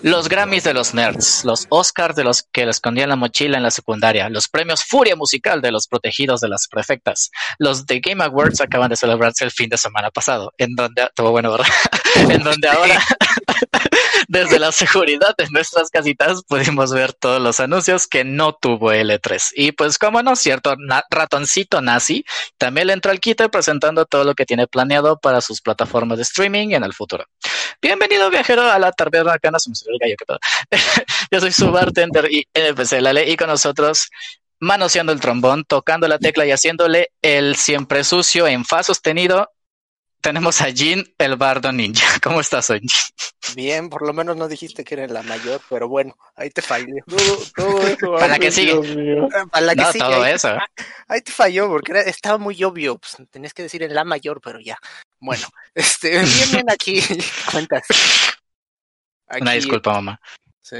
Los Grammys de los nerds, los Oscars de los que le escondían la mochila en la secundaria, los premios Furia Musical de los protegidos de las prefectas, los The Game Awards acaban de celebrarse el fin de semana pasado, en donde estuvo bueno, ¿verdad? En donde ahora desde la seguridad de nuestras casitas pudimos ver todos los anuncios que no tuvo L3. Y pues, como no, cierto ratoncito nazi también le entró al quite presentando todo lo que tiene planeado para sus plataformas de streaming en el futuro. Bienvenido, viajero, a la taberna Cana. Se me subió el gallo, ¿qué pedo? Yo soy su bartender y NPC Lale, y con nosotros, manoseando el trombón, tocando la tecla y haciéndole el siempre sucio en fa sostenido, tenemos a Jin, el bardo ninja. ¿Cómo estás hoy, Jin? Bien, por lo menos no dijiste que eres la mayor, pero bueno, ahí te fallé. Todo eso. ¿Para la que sigue? Para la que no, sigue. todo eso. Ahí te falló, porque estaba muy obvio. Pues, tenías que decir en la mayor, pero ya. Bueno, bien aquí. Cuentas. Aquí, una disculpa, mamá. Sí.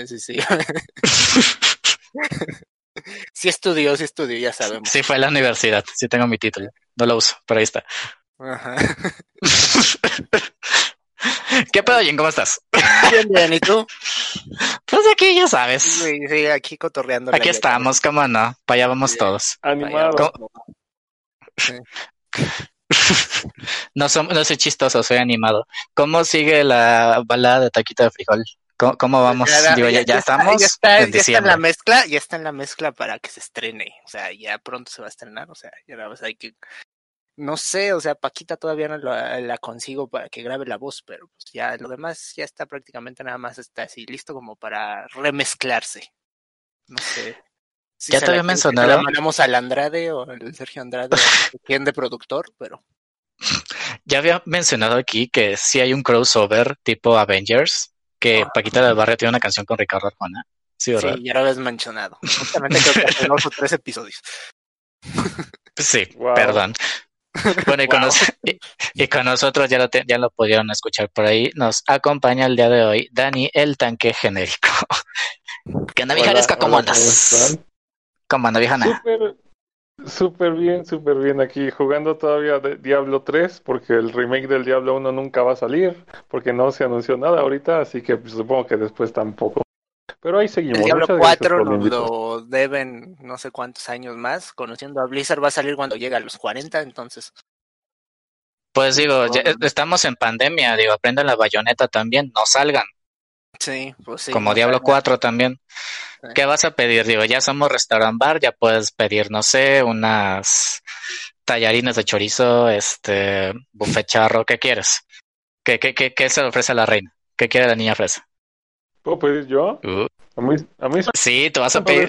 Sí estudió, ya sabemos. Sí, fue a la universidad. Sí tengo mi título. No lo uso, pero ahí está. Ajá. ¿Qué pedo, Jin? ¿Cómo estás? Bien, ¿y tú? Pues aquí, ya sabes. Sí, aquí cotorreando. Aquí estamos, ¿cómo no? Para allá vamos todos. Animados. Sí. No soy chistoso, soy animado. ¿Cómo sigue la balada de taquito de frijol? ¿Cómo vamos? Digo, ya estamos en diciembre. Ya está en la mezcla para que se estrene. O sea, ya pronto se va a estrenar. O sea, ya nada más hay que... No sé, o sea, Paquita todavía no la consigo para que grabe la voz, pero pues ya lo demás ya está prácticamente nada más está así listo como para remezclarse. No sé. Si ya te había mencionado. La mandamos al Andrade o al Sergio Andrade, quien de productor, pero. Ya había mencionado aquí que sí hay un crossover tipo Avengers, que Paquita del Barrio tiene una canción con Ricardo Arjona. Sí, ¿verdad? Sí, ya lo habías mencionado. Justamente creo que hace 2 o 3 episodios. Sí, wow. Perdón. Bueno, y con nosotros ya lo pudieron escuchar por ahí. Nos acompaña el día de hoy Dani, el tanque genérico. ¿Qué onda, vijaresca? ¿Cómo andas? ¿Cómo anda, viejana? Súper bien aquí, jugando todavía de Diablo 3, porque el remake del Diablo 1 nunca va a salir, porque no se anunció nada ahorita, así que pues, supongo que después tampoco. Pero ahí seguimos. El Diablo 4 nos lo deben no sé cuántos años más. Conociendo a Blizzard va a salir cuando llegue a los 40, entonces. Pues digo, ya estamos en pandemia, digo, aprendan la bayoneta también, no salgan. Sí, pues sí. Como no Diablo 4 también. Sí. ¿Qué vas a pedir? Digo, ya somos restaurant bar, ya puedes pedir, no sé, unas tallarines de chorizo, buffet charro, ¿qué quieres? ¿Qué se le ofrece a la reina? ¿Qué quiere la niña fresa? ¿Puedo pedir yo? A mí sí, te vas a pedir.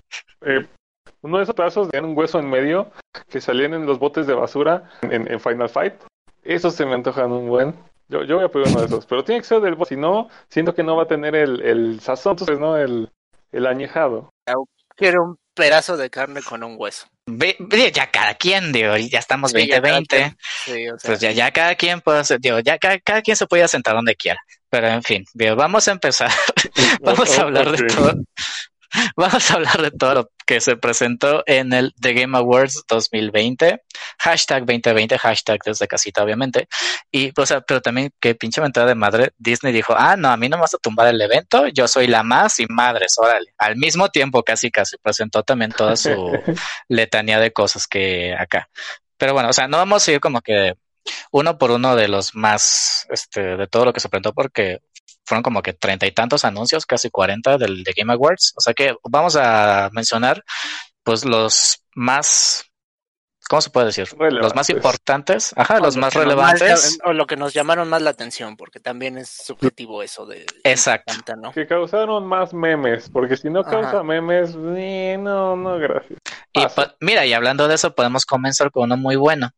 Uno de esos pedazos de un hueso en medio que salían en los botes de basura en Final Fight. Esos se me antojan un buen. Yo voy a pedir uno de esos, pero tiene que ser del boss, si no, siento que no va a tener el sazón, entonces no el añejado. Quiero un pedazo de carne con un hueso. Ya cada quien, digo, ya estamos 2020. Sí, o sea, pues ya cada quien puede hacer, digo, ya cada quien se puede sentar donde quiera. Pero en fin, digo, vamos a empezar. Vamos a hablar de todo. Vamos a hablar de todo lo que se presentó en el The Game Awards 2020, hashtag 2020, hashtag desde casita, obviamente. Y, o sea, pero también, qué pinche mentada de madre, Disney dijo, no, a mí no me vas a tumbar el evento, yo soy la más y madres, órale. Al mismo tiempo, casi presentó también toda su letanía de cosas que acá. Pero bueno, o sea, no vamos a ir como que uno por uno de los más, de todo lo que se presentó, porque fueron como que 30 y tantos anuncios, casi 40 del The Game Awards. O sea que vamos a mencionar pues los más, ¿cómo se puede decir? Relevantes. Los más importantes, los más relevantes. O lo que nos llamaron más la atención, porque también es subjetivo eso de... Exacto. ¿no? Que causaron más memes, porque si no causa memes, no, gracias. Y mira, y hablando de eso, podemos comenzar con uno muy bueno.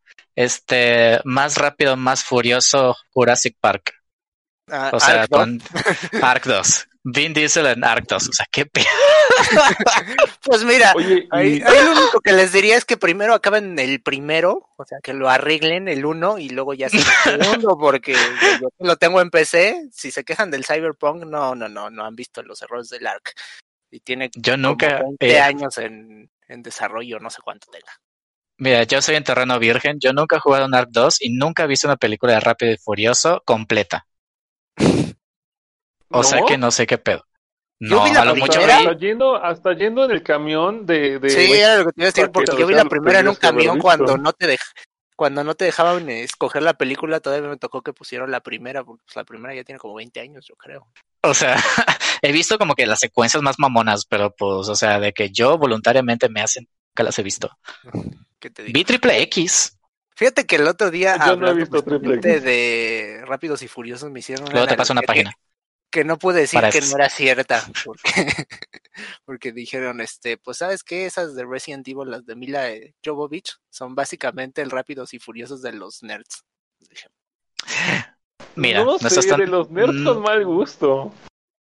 Más rápido, más furioso, Jurassic Park. O sea, con Ark 2. Vin Diesel en Ark 2. O sea, qué pedo. Pues mira, ahí lo único que les diría es que primero acaben el primero, o sea, que lo arreglen el 1 y luego ya sea el segundo, porque yo lo tengo en PC. Si se quejan del Cyberpunk, no han visto los errores del Ark. Y tiene yo nunca, como 20 años en desarrollo, no sé cuánto tenga. Mira, yo soy en terreno virgen. Yo nunca he jugado en Ark 2 y nunca he visto una película de Rápido y Furioso completa. O sea que no sé qué pedo. Yo No, vi la a lo mucho primera. Hasta yendo en el camión de Sí, era lo que te iba a decir, porque yo vi la primera en un camión cuando cuando no te dejaban escoger la película. Todavía me tocó que pusieron la primera, porque pues, la primera ya tiene como 20 años, yo creo. O sea, he visto como que las secuencias más mamonas, pero pues, o sea, de que yo voluntariamente me hacen, nunca las he visto. ¿Qué te digo? Vi Triple X. Fíjate que el otro día, Yo no he visto Triple X. de Rápidos y Furiosos, me hicieron Luego te paso una página. Que no pude decir para que eso. no era cierta, porque dijeron, pues ¿sabes qué? Esas de Resident Evil, las de Mila Jovovich, son básicamente el Rápidos y Furiosos de los nerds. Dije, mira, no sé, de los nerds con mal gusto.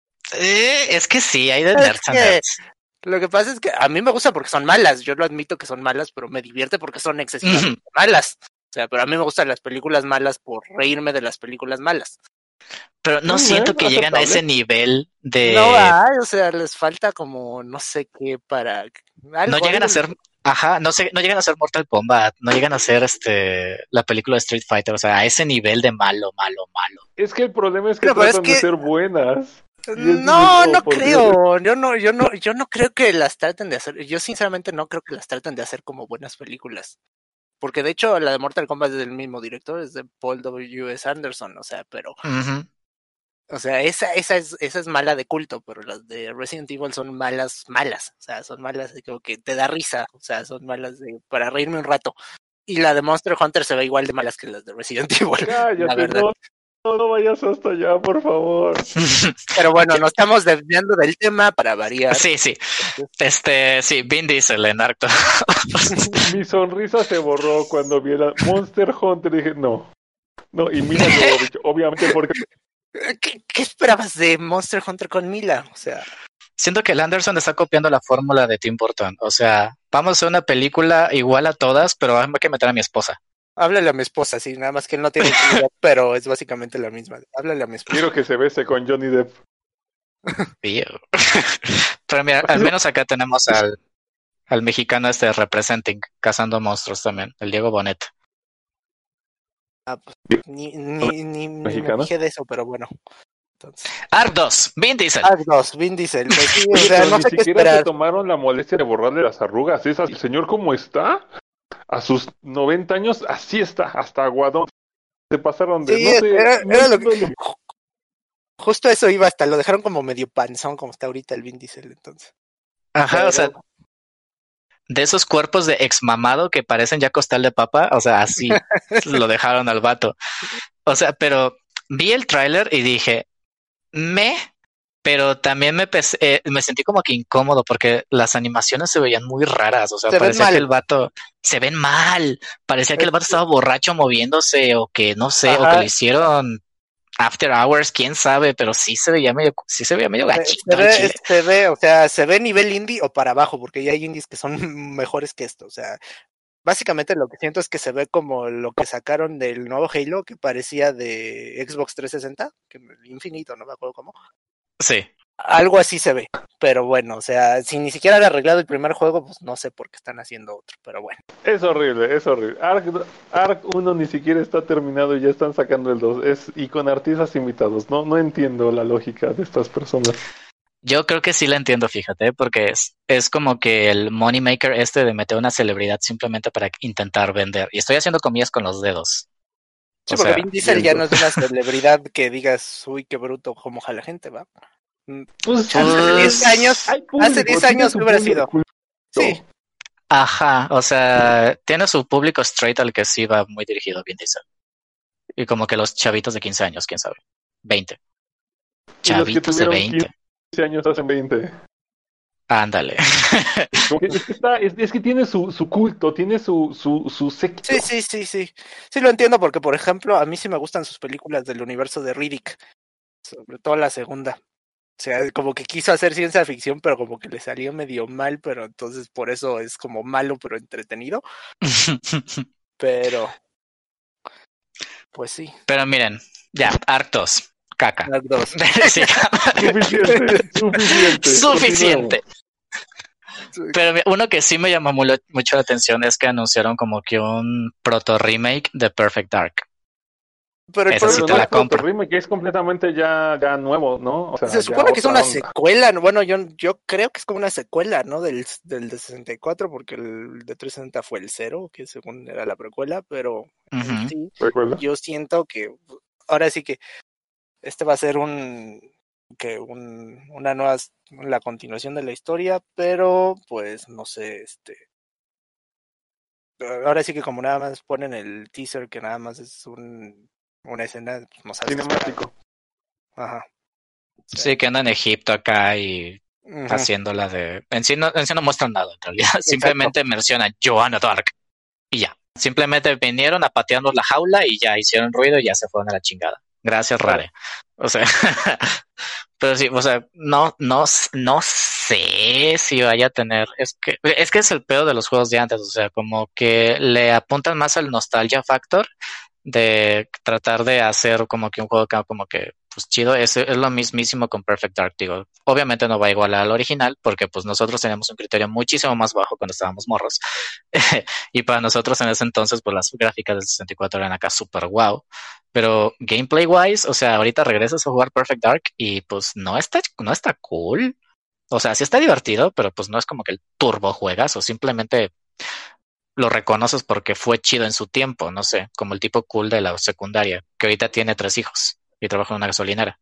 Es que sí, hay de nerds a nerds. Lo que pasa es que a mí me gusta porque son malas, yo lo admito que son malas, pero me divierte porque son excesivamente malas. O sea, pero a mí me gustan las películas malas por reírme de las películas malas. Pero no siento que llegan a ese nivel de... No, o sea, les falta como no sé qué para... no llegan a ser... Ajá, no llegan a ser Mortal Kombat, no llegan a ser la película de Street Fighter, o sea, a ese nivel de malo. Es que el problema es que tratan de ser buenas. No creo. Yo no creo que las traten de hacer. Yo sinceramente no creo que las traten de hacer como buenas películas. Porque de hecho la de Mortal Kombat es del mismo director, es de Paul W.S. Anderson, o sea, pero... O sea, esa es mala de culto, pero las de Resident Evil son malas, o sea, son malas de como que te da risa, o sea, son malas para reírme un rato. Y la de Monster Hunter se ve igual de malas que las de Resident Evil. Cállate, la verdad. No vayas hasta allá, por favor. Pero bueno, nos estamos desviando del tema para variar. Sí. Sí, Vin Diesel en Arcto. Mi sonrisa se borró cuando vi la Monster Hunter. Dije, no, y Mila Jovovich, obviamente porque... ¿Qué esperabas de Monster Hunter con Mila? O sea... Siento que el Anderson está copiando la fórmula de Tim Burton. O sea, vamos a hacer una película igual a todas, pero hay que meter a mi esposa. Háblale a mi esposa, sí, nada más que él no tiene idea, pero es básicamente la misma. Háblale a mi esposa. Quiero que se bese con Johnny Depp. Pero mira, al menos acá tenemos al mexicano representing, cazando monstruos también, el Diego Bonet. Pues, ni me dije de eso, pero bueno. Entonces. Arc 2, Vin Diesel. Arc 2, Vin Diesel. Pues, sí, o sea, no ni sé qué siquiera esperar. se tomaron la molestia de borrarle las arrugas. El señor como está, a sus 90 años, así está, hasta aguadón. Se pasaron de... Sí, era lo que... Justo eso iba, hasta lo dejaron como medio panzón, como está ahorita el Vin Diesel, entonces. Ajá, o sea, de esos cuerpos de exmamado que parecen ya costal de papa, o sea, así lo dejaron al vato. O sea, pero vi el tráiler y dije, pero también me sentí como que incómodo porque las animaciones se veían muy raras, o sea, parecía que el vato se ven mal, parecía que el vato estaba borracho moviéndose o que no sé, o que lo hicieron After Hours, quién sabe, pero sí se veía medio gachito. Se ve nivel indie o para abajo, porque ya hay indies que son mejores que esto, o sea, básicamente lo que siento es que se ve como lo que sacaron del nuevo Halo, que parecía de Xbox 360, que el Infinito, no me acuerdo cómo. Sí. Algo así se ve, pero bueno, o sea, si ni siquiera han arreglado el primer juego, pues no sé por qué están haciendo otro, pero bueno. Es horrible. Arc 1 ni siquiera está terminado y ya están sacando el 2, y con artistas invitados, no entiendo la lógica de estas personas. Yo creo que sí la entiendo, fíjate, porque es como que el moneymaker de meter una celebridad simplemente para intentar vender, y estoy haciendo comillas con los dedos. Sí, porque Vin Diesel ya no es una celebridad que digas, uy, qué bruto, cómo jala gente, ¿va? Pues, hace 10 años hubiera sido. Sí. Ajá, o sea, tiene su público straight al que sí va muy dirigido Vin Diesel. Y como que los chavitos de 15 años, quién sabe. 20. Chavitos de 20. 15 años hacen 20. Ándale. Es que tiene su culto, tiene su secto. Sí. Sí lo entiendo porque, por ejemplo, a mí sí me gustan sus películas del universo de Riddick. Sobre todo la segunda. O sea, como que quiso hacer ciencia ficción, pero como que le salió medio mal, pero entonces por eso es como malo, pero entretenido. Pero... Pues sí. Pero miren, ya, Arc 2. Caca. Arc 2. Sí. Suficiente. Pero uno que sí me llamó mucho la atención es que anunciaron como que un proto remake de Perfect Dark. Pero el Esa sí problema te la el compro. remake es completamente ya nuevo, ¿no? O sea, se ya supone que es otra una onda. secuela, bueno, yo creo que es como una secuela, ¿no? Del de 64, porque el de 360 fue el cero, que según era la precuela, pero en Ujú. sí, ¿Recuerda? yo siento que ahora sí que este va a ser una nueva, la continuación de la historia, pero pues no sé, ahora sí que como nada más ponen el teaser que nada más es una escena, pues no sabes qué esperar. Cinemático. Ajá. O sea, Sí, que anda en Egipto acá y ujú, haciéndola de... En sí no muestran nada, en realidad. exacto. Simplemente mencionan Joanna Dark y ya. Simplemente vinieron a patearnos la jaula y ya hicieron ruido y ya se fueron a la chingada. Gracias, Claro. Rare. O sea, pero sí, o sea, no sé si vaya a tener, es que es el peor de los juegos de antes, o sea, como que le apuntan más al nostalgia factor de tratar de hacer como que un juego como que pues chido, es lo mismísimo con Perfect Dark, digo, obviamente no va a igualar al original porque pues nosotros teníamos un criterio muchísimo más bajo cuando estábamos morros y para nosotros en ese entonces pues las gráficas del 64 eran acá super wow. Pero gameplay wise, o sea, ahorita regresas a jugar Perfect Dark y pues no está cool. O sea, sí está divertido, pero pues no es como que el turbo juegas o simplemente lo reconoces porque fue chido en su tiempo, no sé, como el tipo cool de la secundaria, que ahorita tiene 3 hijos y trabaja en una gasolinera.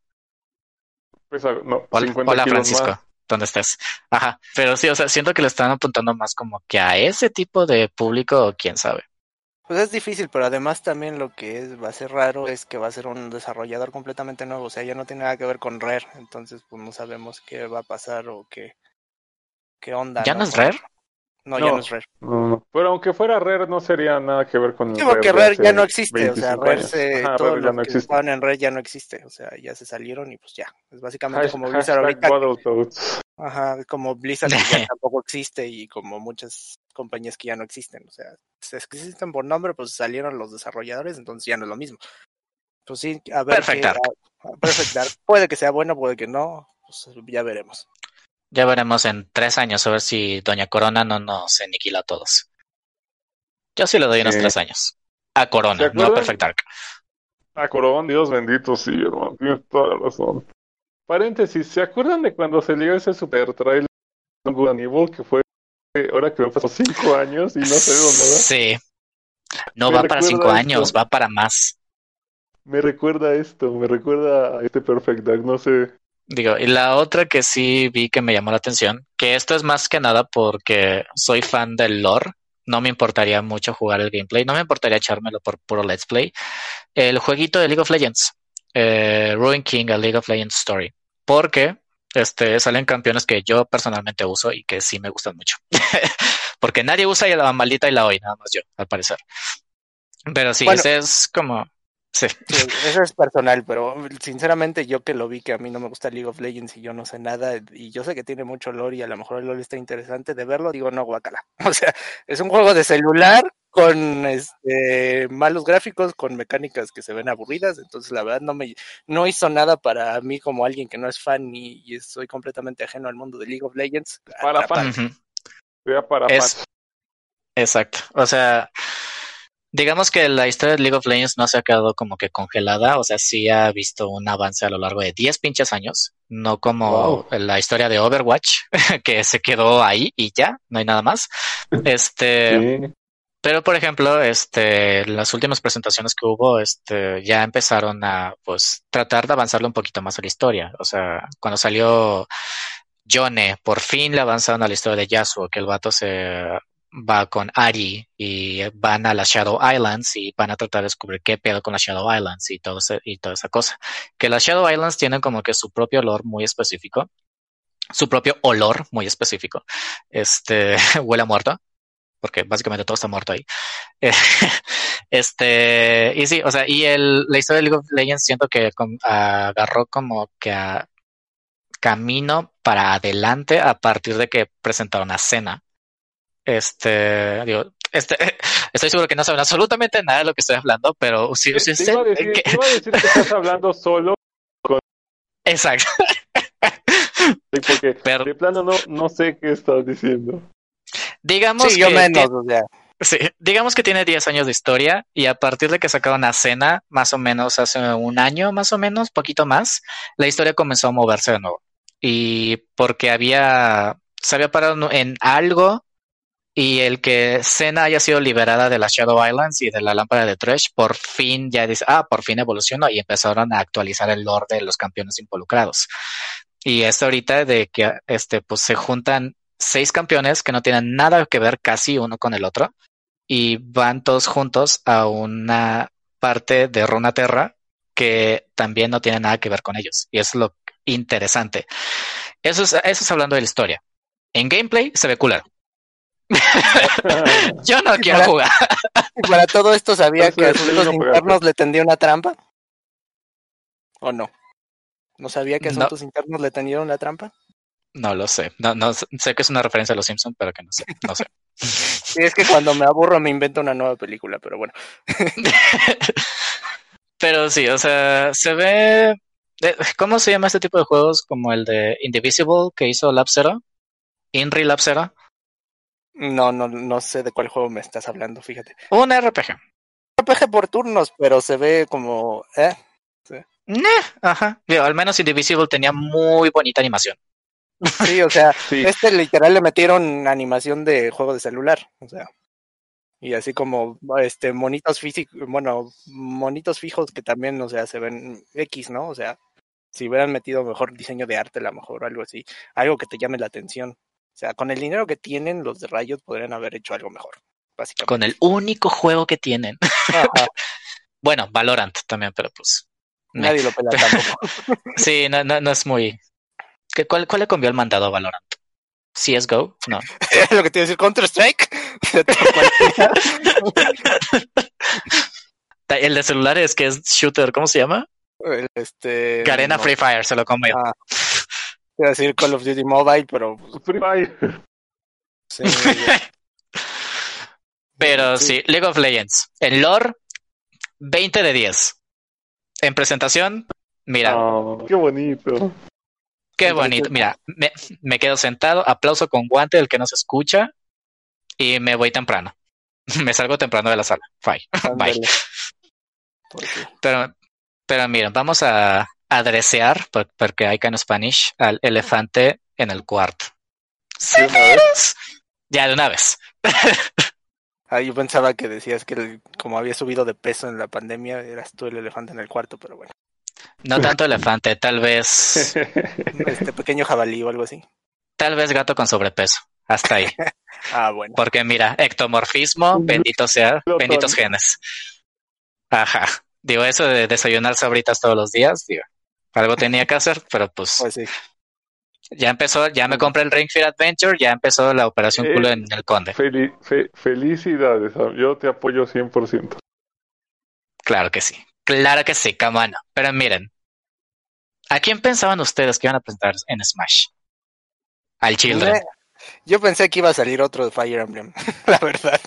Pesa, no, Hola, 50 hola kilos más. Francisco, ¿dónde estás? Ajá, pero sí, o sea, siento que le están apuntando más como que a ese tipo de público, quién sabe. Pues es difícil, pero además también lo que va a ser raro es que va a ser un desarrollador completamente nuevo, o sea, ya no tiene nada que ver con Rare, entonces pues no sabemos qué va a pasar o qué onda, ¿Ya no ¿no? es Rare? No, ya no es No, Rare. no. Pero aunque fuera Rare, no sería nada que ver con Sí, el porque Rare de Rare ya no hace existe, o sea, 25 años. Ajá, todos Rare ya los no que existe. estaban en Rare ya no existe, o sea, ya se salieron y pues ya. Es básicamente como Blizzard Hashtag ahorita, Battletoads. ajá, como Blizzard que ya tampoco existe y como muchas compañías que ya no existen, o sea, es que existen por nombre, pues salieron los desarrolladores, entonces ya no es lo mismo. Pues sí, a ver Perfect qué, Dark. Perfect Dark, puede que sea bueno, puede que no, pues ya veremos. Ya veremos en 3 años a ver si Doña Corona no nos aniquila a todos. Yo sí le doy unos Eh, 3 años. A ¿Se Corona, no a acuerdan? Perfect Dark. A Corón, Dios bendito, sí, hermano, tienes toda la razón. Paréntesis, ¿se acuerdan de cuando salió ese super trailer de Good and Evil que fue ahora que me pasó 5 años y no sabemos nada? Sí, no Me va para cinco recuerda años, esto, va para más. me recuerda esto, me recuerda a este Perfect Dark, no sé. Digo, y la otra que sí vi que me llamó la atención, que esto es más que nada porque soy fan del lore, no me importaría mucho jugar el gameplay, no me importaría echármelo por puro let's play. El jueguito de League of Legends, Ruin King, a League of Legends Story, porque salen campeones que yo personalmente uso y que sí me gustan mucho. Porque nadie usa la maldita y la hoy, nada más yo, al parecer. Pero sí, Bueno, ese es como... Sí, sí, eso es personal, pero sinceramente yo que lo vi que a mí no me gusta League of Legends y yo no sé nada y yo sé que tiene mucho lore y a lo mejor el lore está interesante de verlo, digo no, guacala. O sea, es un juego de celular con malos gráficos, con mecánicas que se ven aburridas, entonces la verdad no hizo nada para mí como alguien que no es fan y soy completamente ajeno al mundo de League of Legends, Para atraparme. ujú, fans, sea para es fans. exacto. O sea, digamos que la historia de League of Legends no se ha quedado como que congelada, o sea, sí ha visto un avance a lo largo de 10 pinches años, no como Wow. la historia de Overwatch, que se quedó ahí y ya, no hay nada más. Este, Sí. pero por ejemplo, las últimas presentaciones que hubo, ya empezaron a, pues, tratar de avanzarle un poquito más a la historia. O sea, cuando salió Yone, por fin le avanzaron a la historia de Yasuo, que el vato se va con Ari y van a las Shadow Islands y van a tratar de descubrir qué pedo con las Shadow Islands y toda esa cosa. Que las Shadow Islands tienen como que su propio olor muy específico, su propio olor muy específico. Huele a muerto, porque básicamente todo está muerto ahí. Eh, y sí, o sea, la historia de League of Legends siento que agarró como que a camino para adelante a partir de que presentaron a Cena. Digo, estoy seguro que no saben absolutamente nada de lo que estoy hablando, pero si Te usted, iba a decir, te iba a decir que estás hablando solo, exacto, porque pero de plano no sé qué estás diciendo. digamos Sí, yo que menos, o sea. Sí, digamos que tiene 10 años de historia y a partir de que sacaron a Cena, más o menos hace un año, más o menos, poquito más, la historia comenzó a moverse de nuevo. Y porque se había parado en algo y el que Cena haya sido liberada de las Shadow Islands y de la lámpara de Thresh, por fin ya dice, por fin evolucionó y empezaron a actualizar el lore de los campeones involucrados. Y es ahorita de que pues se juntan 6 campeones que no tienen nada que ver casi uno con el otro y van todos juntos a una parte de Runeterra que también no tiene nada que ver con ellos. Y eso es lo interesante. Eso es hablando de la historia. En gameplay se ve culero. Yo no quiero jugar. Para todo esto, ¿sabía que a Asuntos Internos le tendía una trampa? ¿O no? ¿No sabía que Asuntos Internos le tendieron una trampa? No lo sé. No sé que es una referencia a los Simpsons, pero que no sé. Sí, es que cuando me aburro me invento una nueva película, pero bueno. Pero sí, o sea, se ve... ¿Cómo se llama este tipo de juegos? Como el de Indivisible que hizo Lab Zero. Inri Lab Zero. No sé de cuál juego me estás hablando, fíjate. Un RPG. RPG por turnos, pero se ve como... Sí. Ajá. Al menos Indivisible tenía muy bonita animación. Sí, o sea, sí. Literal le metieron animación de juego de celular, o sea, y así como monitos físicos, bueno, monitos fijos que también, o sea, se ven X, ¿no? O sea, si hubieran metido mejor diseño de arte, a lo mejor algo así, algo que te llame la atención. O sea, con el dinero que tienen los de Riot podrían haber hecho algo mejor, básicamente. Con el único juego que tienen. Ajá. Bueno, Valorant también, pero pues nadie lo pela tampoco. Sí, no es muy... ¿Cuál le convió el mandado a Valorant? ¿CSGO? No. Lo que te iba a decir, Counter-Strike. El de celulares que es shooter, ¿cómo se llama? Garena Free Fire, se lo comió. Te iba a decir Call of Duty Mobile, pero... Free Fire. Sí, pero sí, League of Legends. En lore, 20 de 10. En presentación, mira. Qué bonito. Qué bonito. Mira, me quedo sentado, aplauso con guante del que no se escucha y me voy temprano. Me salgo temprano de la sala. Bye. Pero miren, vamos a adresear, porque hay que en Spanish, al elefante en el cuarto. ¿Severos? Ya, de una vez. Yo pensaba que decías que como había subido de peso en la pandemia, eras tú el elefante en el cuarto, pero bueno. No tanto elefante, tal vez... pequeño jabalí o algo así. Tal vez gato con sobrepeso, hasta ahí. Bueno. Porque mira, ectomorfismo, bendito sea, benditos genes. Ajá. Digo, eso de desayunar sabritas todos los días, digo, algo tenía que hacer, pero pues sí. Ya empezó, ya me compré el Ring Fit Adventure, ya empezó la operación culo en el Conde. Felicidades, yo te apoyo 100%. Claro que sí, camano. Pero miren, ¿a quién pensaban ustedes que iban a presentar en Smash? Al Children. Yo pensé que iba a salir otro de Fire Emblem, la verdad.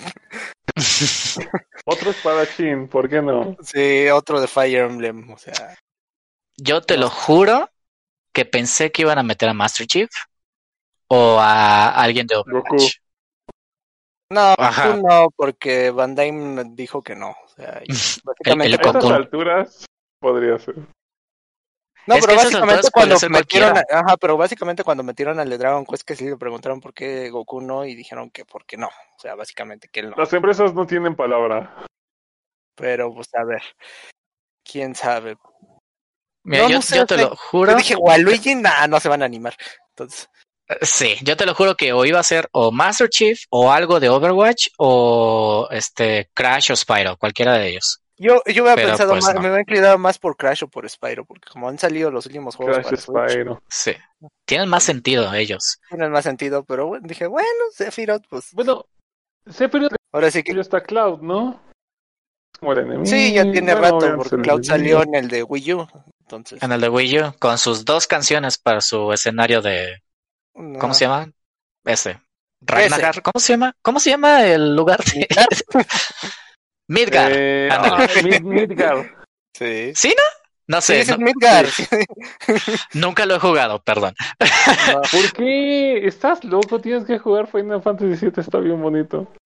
Otro espadachín, ¿por qué no? Sí, otro de Fire Emblem, o sea. Yo te lo juro que pensé que iban a meter a Master Chief o a alguien de Overwatch. Goku. No, Goku no, porque Van Damme dijo que no. O sea, básicamente a estas alturas podría ser. No, pero básicamente cuando metieron, pero básicamente cuando metieron al de Dragon Quest que sí le preguntaron por qué Goku no y dijeron que por qué no. O sea, básicamente que él no. Las empresas no tienen palabra. Pero pues a ver, quién sabe. Mira, yo te lo juro. Yo dije, Waluigi, no se van a animar. Entonces. Sí, yo te lo juro que o iba a ser o Master Chief o algo de Overwatch o Crash o Spyro, cualquiera de ellos. Yo hubiera pensado pues, más, no. Me hubiera inclinado más por Crash o por Spyro, porque como han salido los últimos juegos Crash para Spyro. Sí. Tienen más sentido ellos. Tienen más sentido, pero bueno, dije, Sephiroth, pues. Bueno, Sephiroth ahora sí que está Cloud, ¿no? Como el enemigo. Sí, ya tiene rato, porque Cloud salió en el de Wii U. Entonces. En el de Wii U, con sus 2 canciones para su escenario de... ¿Cómo se llama? Ragnar. ¿Cómo se llama el lugar? Midgar. Midgar. Sí. ¿Sí, no? No sé. Sí, es Midgar. Nunca lo he jugado, perdón. ¿Por qué? ¿Estás loco? Tienes que jugar Final Fantasy VII, está bien bonito.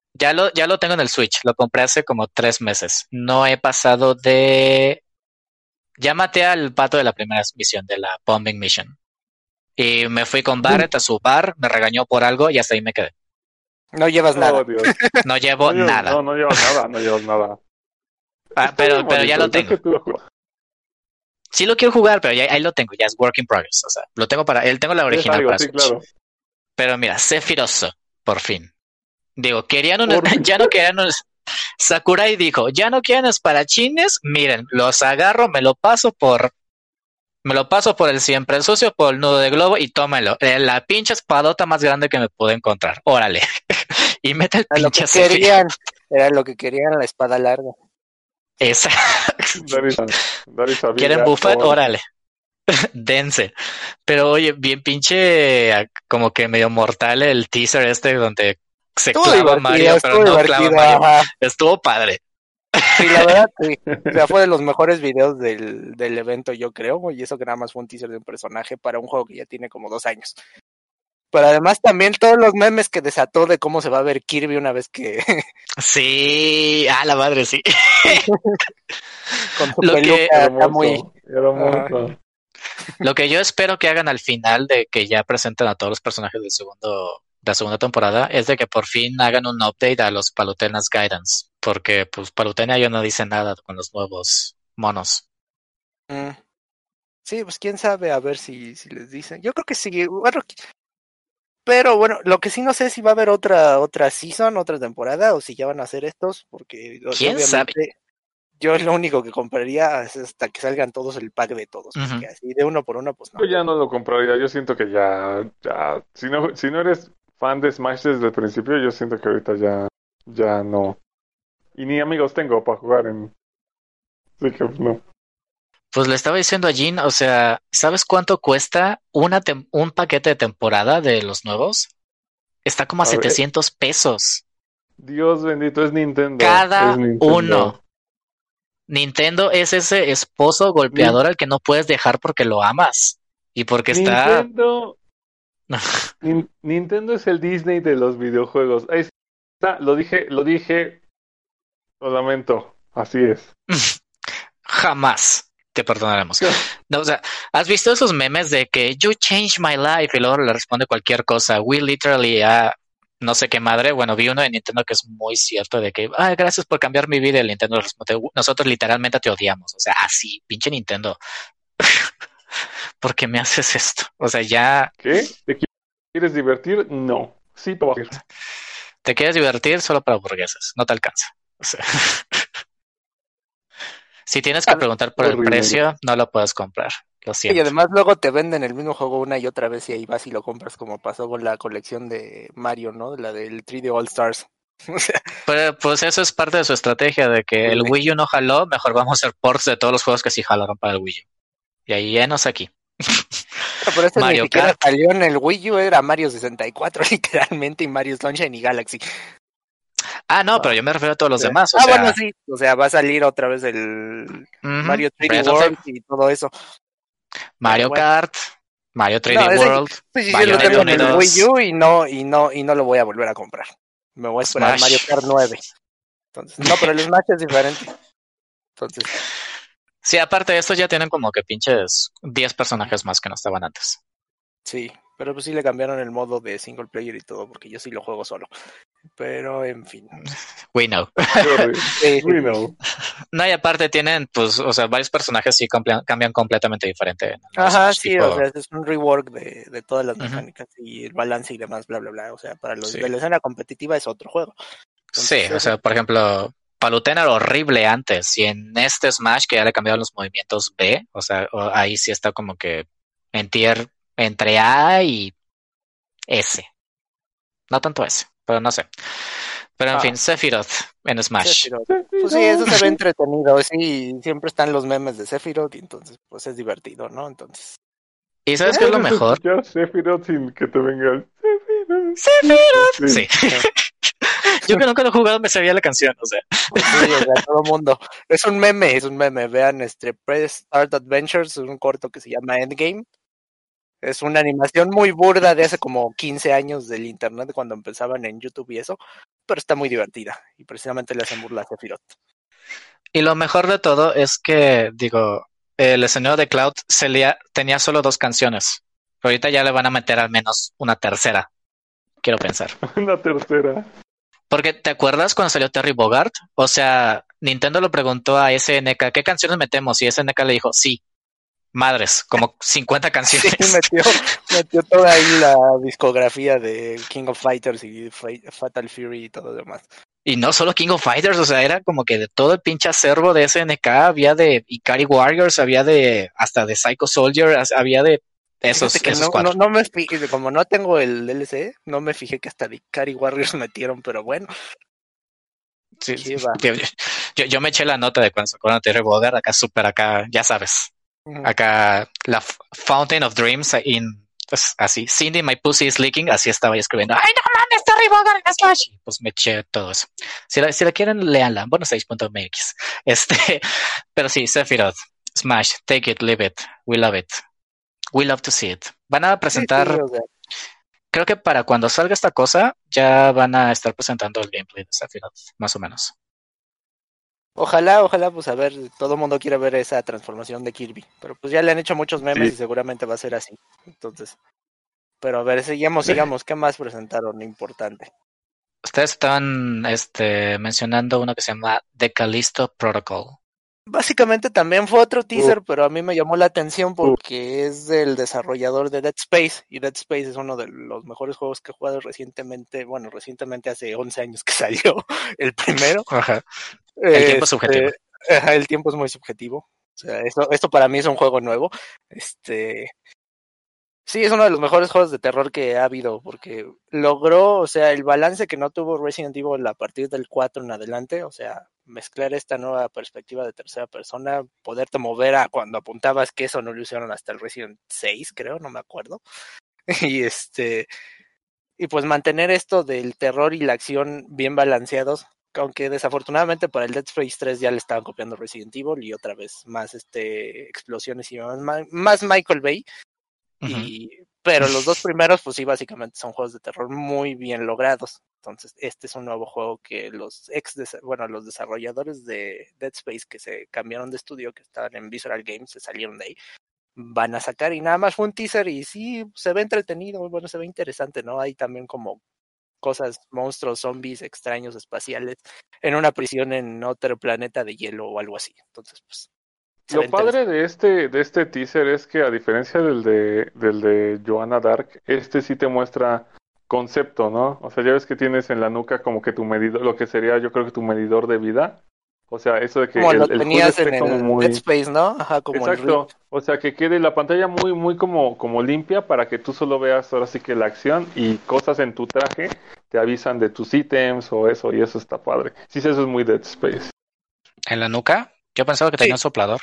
Ya lo tengo en el Switch. Lo compré hace como 3 meses. No he pasado de... Ya maté al pato de la primera misión, de la Bombing Mission. Y me fui con Barrett a su bar, me regañó por algo y hasta ahí me quedé. No llevas nada. Oh, Dios. No llevo nada. No llevas nada. Pero ya lo tengo. Sí lo quiero jugar, pero ahí lo tengo, ya es work in progress. O sea, lo tengo tengo la original para Switch. Claro. Pero mira, Sephiroth, por fin. Digo, ya no querían Sakurai dijo, ya no quieren espadachines, miren, los agarro, me lo paso por el siempre sucio, por el nudo de globo y tómelo. La pinche espadota más grande que me pude encontrar. Órale. Y mete el pinche Era lo que querían, la espada larga. Exacto. ¿Quieren buffet? Órale. Dense. Pero oye, bien pinche como que medio mortal el teaser donde se clava Mario, pero no clava Mario. Estuvo padre. Sí, la verdad, sí. O sea, fue de los mejores videos del evento, yo creo, y eso que nada más fue un teaser de un personaje para un juego que ya tiene como 2 años. Pero además también todos los memes que desató de cómo se va a ver Kirby una vez que... Sí, la madre, sí. Con su peluca está muy... Lo que yo espero que hagan al final de que ya presenten a todos los personajes de la segunda temporada es de que por fin hagan un update a los Palutena's Guidance, porque pues Palutena ya no dice nada con los nuevos monos. Sí, pues quién sabe, a ver si les dicen. Yo creo que sí, bueno, pero bueno, lo que sí no sé es si va a haber otra season, otra temporada, o si ya van a hacer estos, porque ¿quién sabe? Yo lo único que compraría es hasta que salgan todos el pack de todos, porque así de uno por uno, pues no. Yo ya no lo compraría, yo siento que ya, si no eres fan de Smash desde el principio, yo siento que ahorita ya no. Y ni amigos tengo para jugar así que no. Pues le estaba diciendo a Jin, o sea, ¿sabes cuánto cuesta un paquete de temporada de los nuevos? Está como a 700 pesos. Dios bendito, es Nintendo. Cada uno. Nintendo es ese esposo golpeador al que no puedes dejar porque lo amas. Y porque está... Nintendo es el Disney de los videojuegos. Ahí está, lo dije, lo lamento, así es. Jamás te perdonaremos. No, o sea, ¿has visto esos memes de que you changed my life y luego le responde cualquier cosa? We literally no sé qué madre. Bueno, vi uno de Nintendo que es muy cierto de que gracias por cambiar mi vida. El Nintendo responde, nosotros literalmente te odiamos. O sea, así, pinche Nintendo. ¿Por qué me haces esto? O sea, ya... ¿Qué? ¿Te quieres divertir? No. Sí, para bajar. ¿Te quieres divertir? Solo para burgueses. No te alcanza. O sea... Si tienes que preguntar por el precio, no lo puedes comprar. Lo siento. Y además luego te venden el mismo juego una y otra vez y ahí vas y lo compras, como pasó con la colección de Mario, ¿no? La del 3D All Stars. O sea, pero pues eso es parte de su estrategia de que el Wii U no jaló, mejor vamos a hacer ports de todos los juegos que sí jalaron para el Wii U. Y ahí llenos aquí. Pero este Mario Kart salió en el Wii U, era Mario 64 literalmente, y Mario Sunshine y Galaxy. No, pero yo me refiero a todos los demás. Bueno, sí. O sea, va a salir otra vez el Mario 3D World y todo eso. Mario Kart, Mario 3D World. Sí, yo lo tengo en el Wii U y no lo voy a volver a comprar. Me voy a esperar Mario Kart 9. Entonces, no, pero el Smash es diferente. Entonces. Sí, aparte de esto ya tienen como que pinches 10 personajes más que no estaban antes. Sí, pero pues sí le cambiaron el modo de single player y todo, porque yo sí lo juego solo. Pero, en fin. We know. We know. No, y aparte tienen, pues, o sea, varios personajes sí cambian completamente diferente. Ajá, sí, tipo... o sea, es un rework de todas las mecánicas y el balance y demás, bla, bla, bla. O sea, para los de la escena competitiva es otro juego. Entonces, sí, o sea, por ejemplo, Palutena era horrible antes y en este Smash que ya le cambiaron los movimientos B, o sea, ahí sí está como que en tier entre A y S. No tanto S, pero no sé. Pero en fin, Sephiroth en Smash. Pues sí, eso se ve entretenido. Sí, siempre están los memes de Sephiroth y entonces pues es divertido, ¿no? Entonces. ¿Y sabes qué es lo mejor? Sephiroth sin que te venga Sephiroth. Sí. Yo que nunca lo he jugado me sabía la canción, o sea. Sí, o sea, todo el mundo. Es un meme. Vean Press Start Adventures, un corto que se llama Endgame. Es una animación muy burda de hace como 15 años del internet cuando empezaban en YouTube y eso. pero está muy divertida. Y precisamente le hacen burla a Sephiroth. Y lo mejor de todo es que, digo, el escenario de Cloud tenía solo 2 canciones. Pero ahorita ya le van a meter al menos una tercera, quiero pensar. Una tercera. Porque, ¿te acuerdas cuando salió Terry Bogard? O sea, Nintendo le preguntó a SNK, ¿qué canciones metemos? Y SNK le dijo, sí, madres, como 50 canciones. Sí, metió toda ahí la discografía de King of Fighters y Fatal Fury y todo lo demás. Y no solo King of Fighters, o sea, era como que de todo el pinche acervo de SNK, había de Ikari Warriors, había hasta de Psycho Soldier, había de esos cuatro. No me fijé, como no tengo el DLC, no me fijé que hasta de Ikari Warriors metieron, pero bueno. Sí, yo me eché la nota de cuando Terry Bogard, acá, ya sabes. Acá la Fountain of Dreams pues así, Cindy, my pussy is leaking, así estaba yo escribiendo, ¡ay no mames, Terry Bogard en Smash! Pues me eché todo eso. Si la quieren, léanla, bueno, 6.mx. Pero sí, Sephiroth, Smash, take it, leave it, we love it. We love to see it. Van a presentar, sí, o sea, creo que para cuando salga esta cosa, ya van a estar presentando el gameplay de Sephiroth, más o menos. Ojalá, pues a ver, todo el mundo quiere ver esa transformación de Kirby, pero pues ya le han hecho muchos memes y seguramente va a ser así. Entonces, pero a ver, sigamos, ¿qué más presentaron importante? Ustedes estaban mencionando uno que se llama The Callisto Protocol. Básicamente también fue otro teaser, pero a mí me llamó la atención porque es del desarrollador de Dead Space, y Dead Space es uno de los mejores juegos que he jugado recientemente hace 11 años que salió el primero. Ajá. El tiempo es subjetivo. El tiempo es muy subjetivo. O sea, esto para mí es un juego nuevo. Sí, es uno de los mejores juegos de terror que ha habido, porque logró, o sea, el balance que no tuvo Resident Evil a partir del 4 en adelante, o sea, mezclar esta nueva perspectiva de tercera persona, poderte mover a cuando apuntabas, que eso no lo hicieron hasta el Resident 6, creo, no me acuerdo. Y pues mantener esto del terror y la acción bien balanceados, aunque desafortunadamente para el Dead Space 3 ya le estaban copiando Resident Evil y otra vez más explosiones y más Michael Bay. Pero los 2 primeros pues sí básicamente son juegos de terror muy bien logrados. Entonces este es un nuevo juego que los desarrolladores de Dead Space que se cambiaron de estudio, que estaban en Visceral Games, se salieron de ahí, van a sacar, y nada más fue un teaser y sí se ve entretenido, bueno, se ve interesante, ¿no? Hay también como cosas, monstruos, zombies extraños espaciales en una prisión en otro planeta de hielo o algo así. Entonces pues lo padre de este teaser es que a diferencia del de Joanna Dark, sí te muestra concepto, ¿no? O sea, ya ves que tienes en la nuca como que tu medidor, lo que sería yo creo que tu medidor de vida. O sea, eso de que como lo tenías en el Dead Space, ¿no? Ajá, como exacto. O sea, que quede la pantalla muy como limpia para que tú solo veas ahora sí que la acción y cosas en tu traje te avisan de tus ítems o eso, y eso está padre. Sí, eso es muy Dead Space. ¿En la nuca? Yo pensaba que tenía un soplador.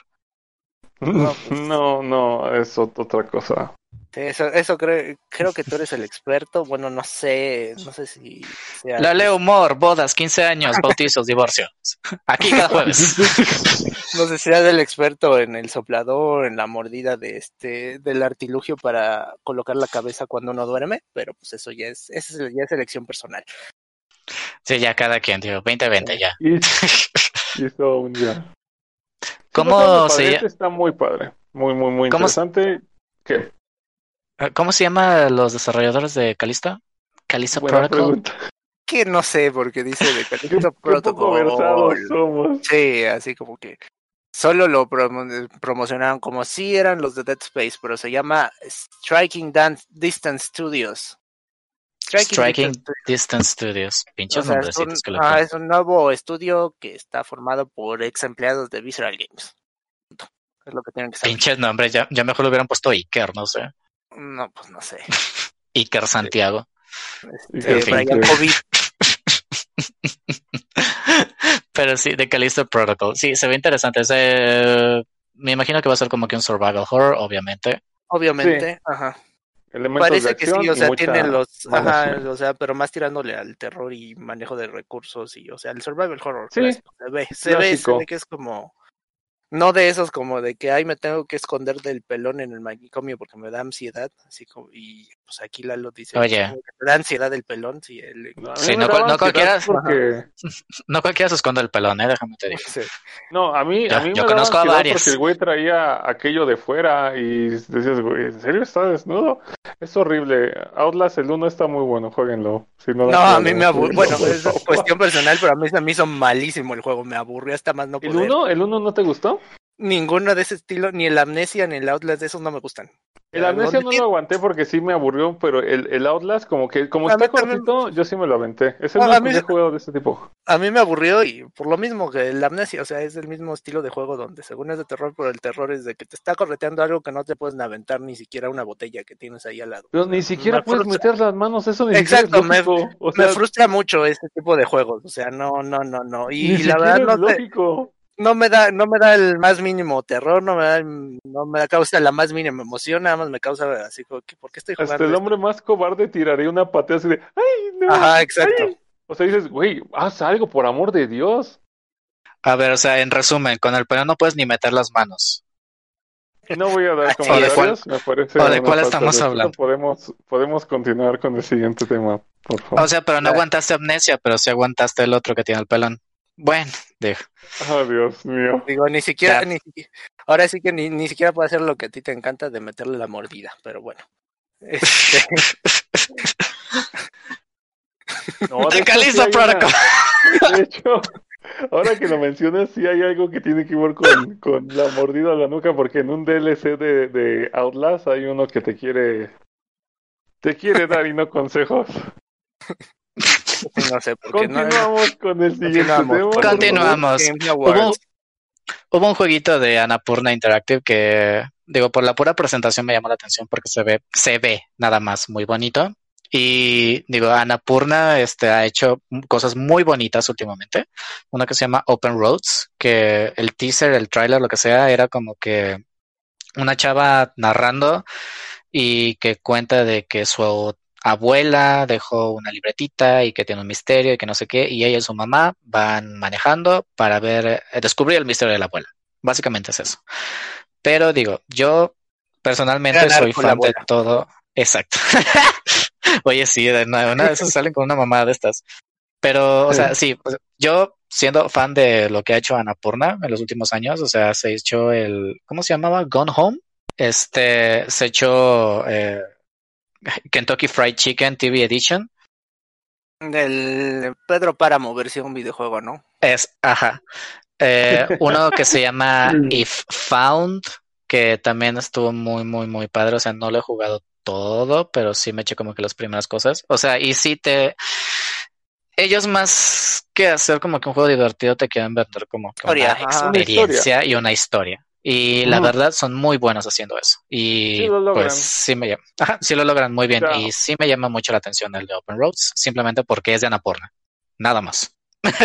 No, es otra cosa. Sí, eso creo que tú eres el experto. Bueno, no sé si sea. La leo humor, bodas, 15 años, bautizos, divorcios. Aquí cada jueves. No sé si eres el experto en el soplador, en la mordida del artilugio para colocar la cabeza cuando uno duerme, pero pues eso ya es elección personal. Sí, ya cada quien, tío, 20-20 ya. Hizo un día. ¿Cómo se llama? Está muy padre, muy interesante. ¿Qué? ¿Cómo se llama los desarrolladores de Callisto? Callisto Protocol. Pregunta. Que no sé, porque dice de Callisto Protocol. Qué poco versados somos. Sí, así como que solo lo promocionaron como si eran los de Dead Space, pero se llama Striking Distance Studios. Striking Distance Studios. Pinches nombrecitos que le ponen. Es un nuevo estudio que está formado por ex empleados de Visceral Games. Es lo que tienen que saber. Pinches nombres, ya mejor lo hubieran puesto Iker, no sé. No, pues no sé. Iker Santiago. Brian COVID. Pero sí, de Callisto Protocol. Sí, se ve interesante. Me imagino que va a ser como que un survival horror, obviamente. Obviamente, sí. Ajá. Elementos parece de que sí, o sea, tiene o sea, pero más tirándole al terror y manejo de recursos y, o sea, el survival horror. Sí, clásico. Se ve que es como No de esos como de que, ay, me tengo que esconder del pelón en el manicomio porque me da ansiedad, así como, y pues aquí Lalo dice, pues, Oye, como que te da ansiedad el pelón, sí, él, No, a mí sí, me daba no cualquiera, ansiedad porque... no cualquiera se esconde el pelón, déjame te digo. sí. No, a mí Yo me daba conozco a ansiedad porque el varias. güey traía aquello de fuera y decías, güey, ¿en serio está desnudo? Es horrible. Outlast, el uno está muy bueno, jueguenlo. Si no lo No, han a jugado, mí me aburrió, jueguenlo, bueno, por es favor. cuestión personal, pero a mí se me hizo malísimo el juego, me aburrió hasta más no poder. El uno no te gustó? Ninguno de ese estilo, ni el Amnesia ni el Outlast de esos no me gustan. El Amnesia Donde no lo aguanté porque sí me aburrió, pero el Outlast, como a mí está también, cortito, yo sí me lo aventé. Es el a único mí, que he jugado de este tipo. a mí me aburrió y por lo mismo que el Amnesia, o sea, es el mismo estilo de juego donde según es de terror, pero el terror es de que te está correteando algo que no te puedes aventar ni siquiera una botella que tienes ahí al lado. O Pero sea, ni me siquiera puedes frustra. meter las manos, eso ni siquiera es Exacto, lógico. O me sea, frustra mucho este tipo de juegos, o sea, no. ni Y la verdad siquiera es no sé, lógico. no me da el más mínimo terror, no me causa la más mínima emoción, nada más me causa así como que, ¿por qué estoy Hasta jugando el esto? hombre más cobarde tiraría una patada así de, ¡ay, no! Ajá, exacto. ¡Ay! O sea, dices, güey, haz algo por amor de Dios. A ver, o sea, en resumen, con el pelón no puedes ni meter las manos. No voy a dar Así ¿O de es. cuál, comentarios, me parece o de una cuál falta de estamos respeto. hablando? Podemos continuar con el siguiente tema, por O favor. sea, pero no aguantaste Amnesia, pero sí aguantaste el otro que tiene el pelón. Bueno, digo, Oh, Dios mío. Digo, ya. ahora sí que ni siquiera puedo hacer lo que a ti te encanta de meterle la mordida, pero bueno. Este, No, de ¡Te hecho, sí Callisto hay Protocol! de hecho, ahora que lo mencionas, sí hay algo que tiene que ver con la mordida a la nuca, porque en un DLC de Outlast hay uno que te quiere dar y no consejos. no sé, porque no Continuamos con el siguiente continuamos tema, con por el favor. Continuamos. Game Awards. Hubo un jueguito de Annapurna Interactive que, digo, por la pura presentación me llamó la atención porque se ve nada más muy bonito. Y digo, Annapurna ha hecho cosas muy bonitas últimamente. Una que se llama Open Roads, que el teaser, el trailer, lo que sea, era como que una chava narrando y que cuenta de que su abuela dejó una libretita y que tiene un misterio y que no sé qué, y ella y su mamá van manejando para descubrir el misterio de la abuela. Básicamente es eso. Pero digo, yo personalmente Ganar soy con la fan de abuela. todo. Exacto. Oye, sí, una de esas salen con una mamada de estas. Pero, o sea, sí, pues, yo siendo fan de lo que ha hecho Annapurna en los últimos años, o sea, se echó ¿cómo se llamaba? Gone Home. Se echó Kentucky Fried Chicken TV Edition. Del Pedro Páramo versión videojuego, ¿no? Ajá. Uno que se llama If Found, que también estuvo muy, muy, muy padre. O sea, no lo he jugado todo, pero sí me eché como que las primeras cosas. O sea, y sí ellos más que hacer como que un juego divertido te quieren vender como que una Historia, ajá. Una historia. experiencia y una historia. Y la verdad son muy buenos haciendo eso. Sí Y lo pues logran. sí sí lo logran muy bien. O sea, Y sí me llama mucho la atención el de Open Roads, simplemente porque es de Annapurna. Nada más.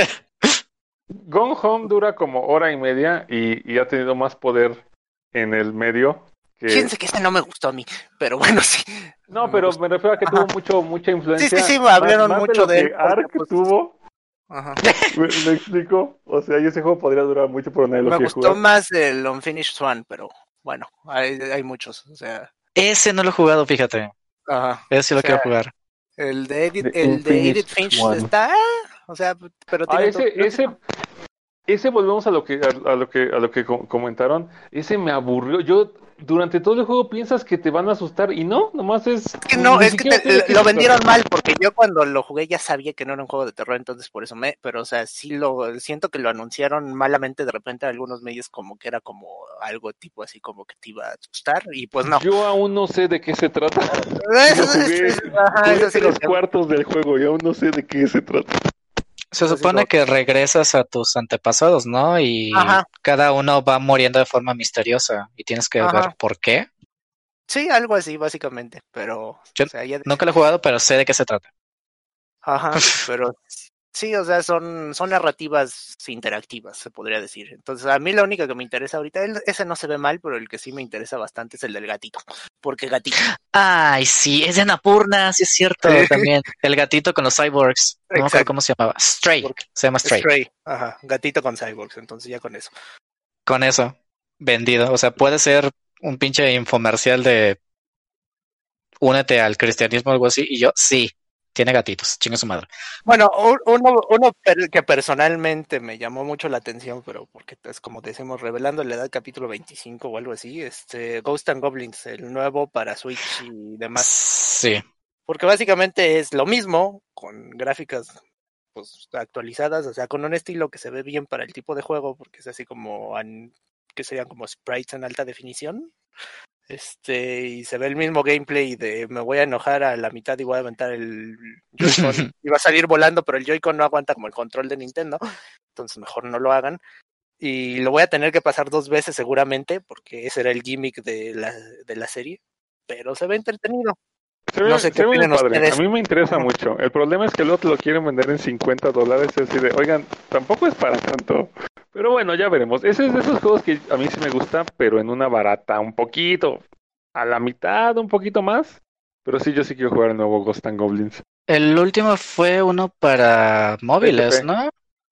Gone Home dura como hora y media y ha tenido más poder en el medio que... Fíjense que ese no me gustó a mí, pero bueno, sí. No, Me pero gustó. me refiero a que Ajá. tuvo mucha influencia. Sí, me hablaron Más de mucho lo de él que porque Ark pues, tuvo. ajá. ¿Me explico? O sea, y ese juego podría durar mucho, pero nadie lo Me quiere gustó jugar. más el Unfinished Swan, pero bueno, hay muchos, o sea, Ese no lo he jugado, fíjate. ajá. Ese sí O lo quiero sea, jugar. The el de Edith Unfinished Finch One. está, o sea, pero Ah, tiene todo. ese volvemos a lo que comentaron. Ese me aburrió. Yo durante todo el juego piensas que te van a asustar y no, nomás Es que no, ni es que siquiera tiene que lo asustar. vendieron mal, porque yo cuando lo jugué ya sabía que no era un juego de terror, entonces por eso pero o sea, siento que lo anunciaron malamente de repente en algunos medios como que era como algo tipo así como que te iba a asustar, y pues no. Yo aún no sé de qué se trata. Eso, Lo jugué, ajá, jugué eso sí lo tres sé. cuartos del juego y aún no sé de qué se trata. Se Eso sí supone que regresas a tus antepasados, ¿no? Y ajá, cada uno va muriendo de forma misteriosa y tienes que ver ajá. por qué. Sí, algo así, básicamente, pero, o Yo sea, ya, nunca lo he jugado, pero sé de qué se trata. ajá, pero sí, o sea, son narrativas interactivas, se podría decir. Entonces, a mí la única que me interesa ahorita, ese no se ve mal, pero el que sí me interesa bastante es el del gatito, porque gatito. Ay, sí, es de Annapurna, sí es cierto, también. El gatito con los cyborgs. No me acuerdo Exacto, cómo se llamaba. Stray, porque se llama Stray. Stray, ajá, gatito con cyborgs, entonces ya con eso. con eso, vendido. O sea, puede ser un pinche infomercial de únete al cristianismo o algo así, y yo, sí, tiene gatitos, chinga su madre. Bueno, uno que personalmente me llamó mucho la atención, pero porque es como decimos, revelando la edad capítulo 25 o algo así, Ghost and Goblins, el nuevo para Switch y demás. Sí. Porque básicamente es lo mismo, con gráficas pues actualizadas, o sea, con un estilo que se ve bien para el tipo de juego, porque es así como que serían como sprites en alta definición. Y se ve el mismo gameplay de me voy a enojar a la mitad y voy a aventar el Joy-Con y va a salir volando, pero el Joy-Con no aguanta como el control de Nintendo, entonces mejor no lo hagan. Y lo voy a tener que pasar 2 veces seguramente, porque ese era el gimmick de la serie, pero se ve entretenido. No sé qué Se ve muy opinan padre. ustedes. A mí me interesa mucho. El problema es que luego te lo quieren vender en $50. Es así de, oigan, tampoco es para tanto. Pero bueno, ya veremos. Ese es de esos juegos que a mí sí me gusta, pero en una barata, un poquito. A la mitad, un poquito más. Pero sí, yo sí quiero jugar el nuevo Ghost and Goblins. El último fue uno para móviles, PSP. ¿no?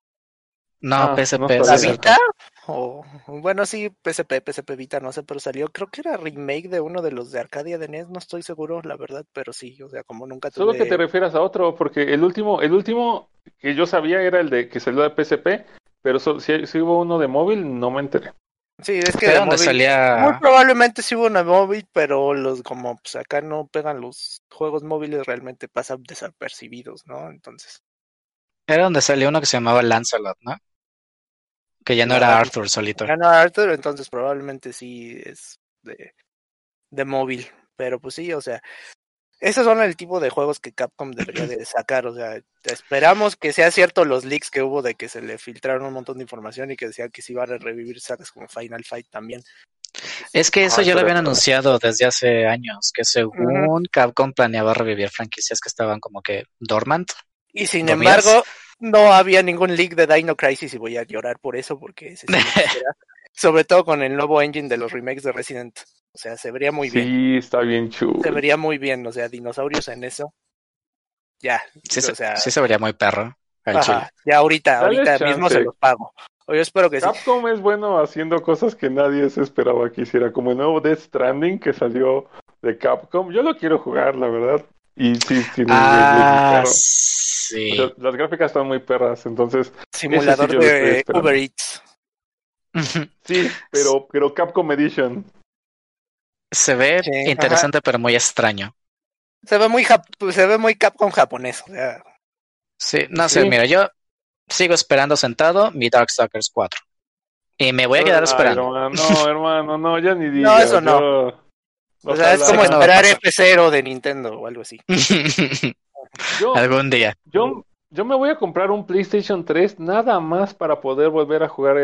No, No PSP, sí ¿La es sabía. cierto. Vita? O bueno, sí, PSP Vita, no sé, pero salió, creo que era remake de uno de los de Arcadia de NES, no estoy seguro, la verdad, pero sí, o sea, como nunca Solo que te tuve. refieras a otro, porque el último que yo sabía era el de que salió de PSP, pero si hubo uno de móvil, no me enteré. Sí, es que Era de donde móvil, muy salía, probablemente sí hubo una móvil, pero como pues acá no pegan los juegos móviles, realmente pasan desapercibidos, ¿no? Entonces, era donde salía uno que se llamaba Lancelot, ¿no? Que ya no la era verdad, Arthur solito. ya no Arthur, entonces probablemente sí es de móvil, pero pues sí, o sea, esos son el tipo de juegos que Capcom debería de sacar, o sea, esperamos que sea cierto los leaks que hubo de que se le filtraron un montón de información y que decían que se iban a revivir sagas como Final Fight también. Entonces, Es que eso ya lo Estaría habían padre. anunciado desde hace años, que ujú. según Capcom planeaba revivir franquicias que estaban como que dormant, Y sin dormidas. embargo, no había ningún leak de Dino Crisis y voy a llorar por eso porque ese sí lo quisiera, sobre todo con el nuevo engine de los remakes de Resident, o sea, se vería muy bien. Sí, está bien Se chulo. vería muy bien, o sea, dinosaurios en eso, ya, o Sí sea, se vería muy perro al chile. ajá, ya Dale ahorita mismo se chance. los pago. O yo espero que sí. Capcom es bueno haciendo cosas que nadie se esperaba que hiciera, como el nuevo Death Stranding que salió de Capcom. Yo lo quiero jugar, la verdad. Y sí, tiene un gameplay muy Ah, perro. O sea, sí. las gráficas están muy perras, entonces ese sí Simulador yo lo estoy de Uber esperando. Eats. Sí, pero Capcom Edition. Se ve Sí, ajá. interesante, pero muy extraño. Se ve muy Capcom japonés. O sea, Sí, pues no sí. sé, Sí. mira, yo sigo esperando sentado mi Darkstalkers 4. Y me voy a quedar Ay, esperando. hermano, no, ya ni No, eso digas. no. Yo, O sea, es Sé como que ojalá. no va a esperar pasar. F0 de Nintendo o algo así. Yo, Algún día. yo me voy a comprar un PlayStation 3 nada más para poder volver a jugar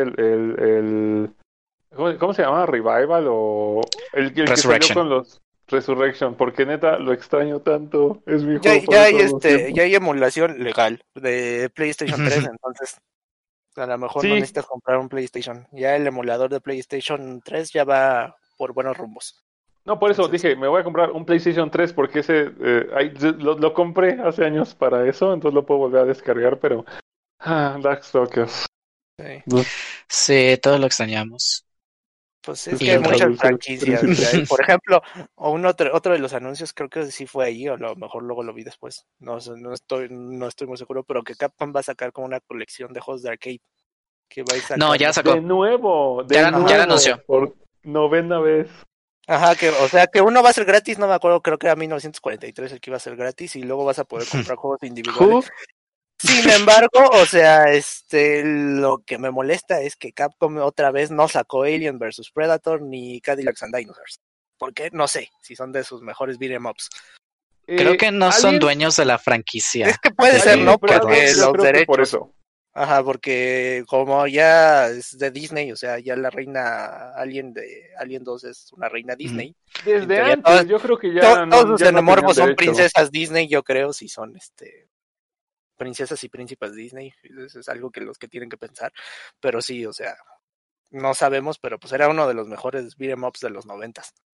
¿cómo se llama? Revival o el que salió Resurrection. con los Resurrection, porque neta lo extraño tanto. Es mi Ya, juego favorito de los ya tiempos. hay emulación legal de PlayStation 3, entonces a lo mejor no Sí, necesitas comprar un PlayStation. Ya el emulador de PlayStation 3 ya va por buenos rumbos. no, por eso Entonces, dije, me voy a comprar un PlayStation 3 porque ese lo compré hace años para eso, entonces lo puedo volver a descargar, pero Darkstalkers. sí. No, Sí, todos lo extrañamos. Pues es es que hay que Y muchas Halo franquicias, o sea, por príncipes. ejemplo, otro de los anuncios creo que sí fue ahí, o a lo mejor luego lo vi después, no sé, no estoy muy seguro, pero que Capcom va a sacar como una colección de juegos de arcade, que va a ir no, ya sacando. sacó. Ya la Ajá, anunció. Por novena vez. ajá, o sea, que uno va a ser gratis, no me acuerdo, creo que era 1943 el que iba a ser gratis, y luego vas a poder comprar juegos individuales. Who? Sin embargo, o sea, lo que me molesta es que Capcom otra vez no sacó Alien vs Predator ni Cadillacs and Dinosaurs. ¿Por qué? No sé, si son de sus mejores beat'em ups. Creo que no son Alien, dueños de la Es franquicia que puede ser, Alien y de ¿no? Predator, Porque Cadillacs. yo los creo que por derechos. eso. Ajá, porque como ya es de Disney, o sea, ya la reina Alien de Alien 2 es una reina Ujú. Disney. En Desde teoría, antes, yo creo que todos sus ya no tenían xenomorfos son derecho. princesas Disney, yo creo, si son princesas y príncipes Disney. Eso es algo que los que tienen que pensar. Pero sí, o sea, no sabemos, pero pues era uno de los mejores beat'em ups de los 90.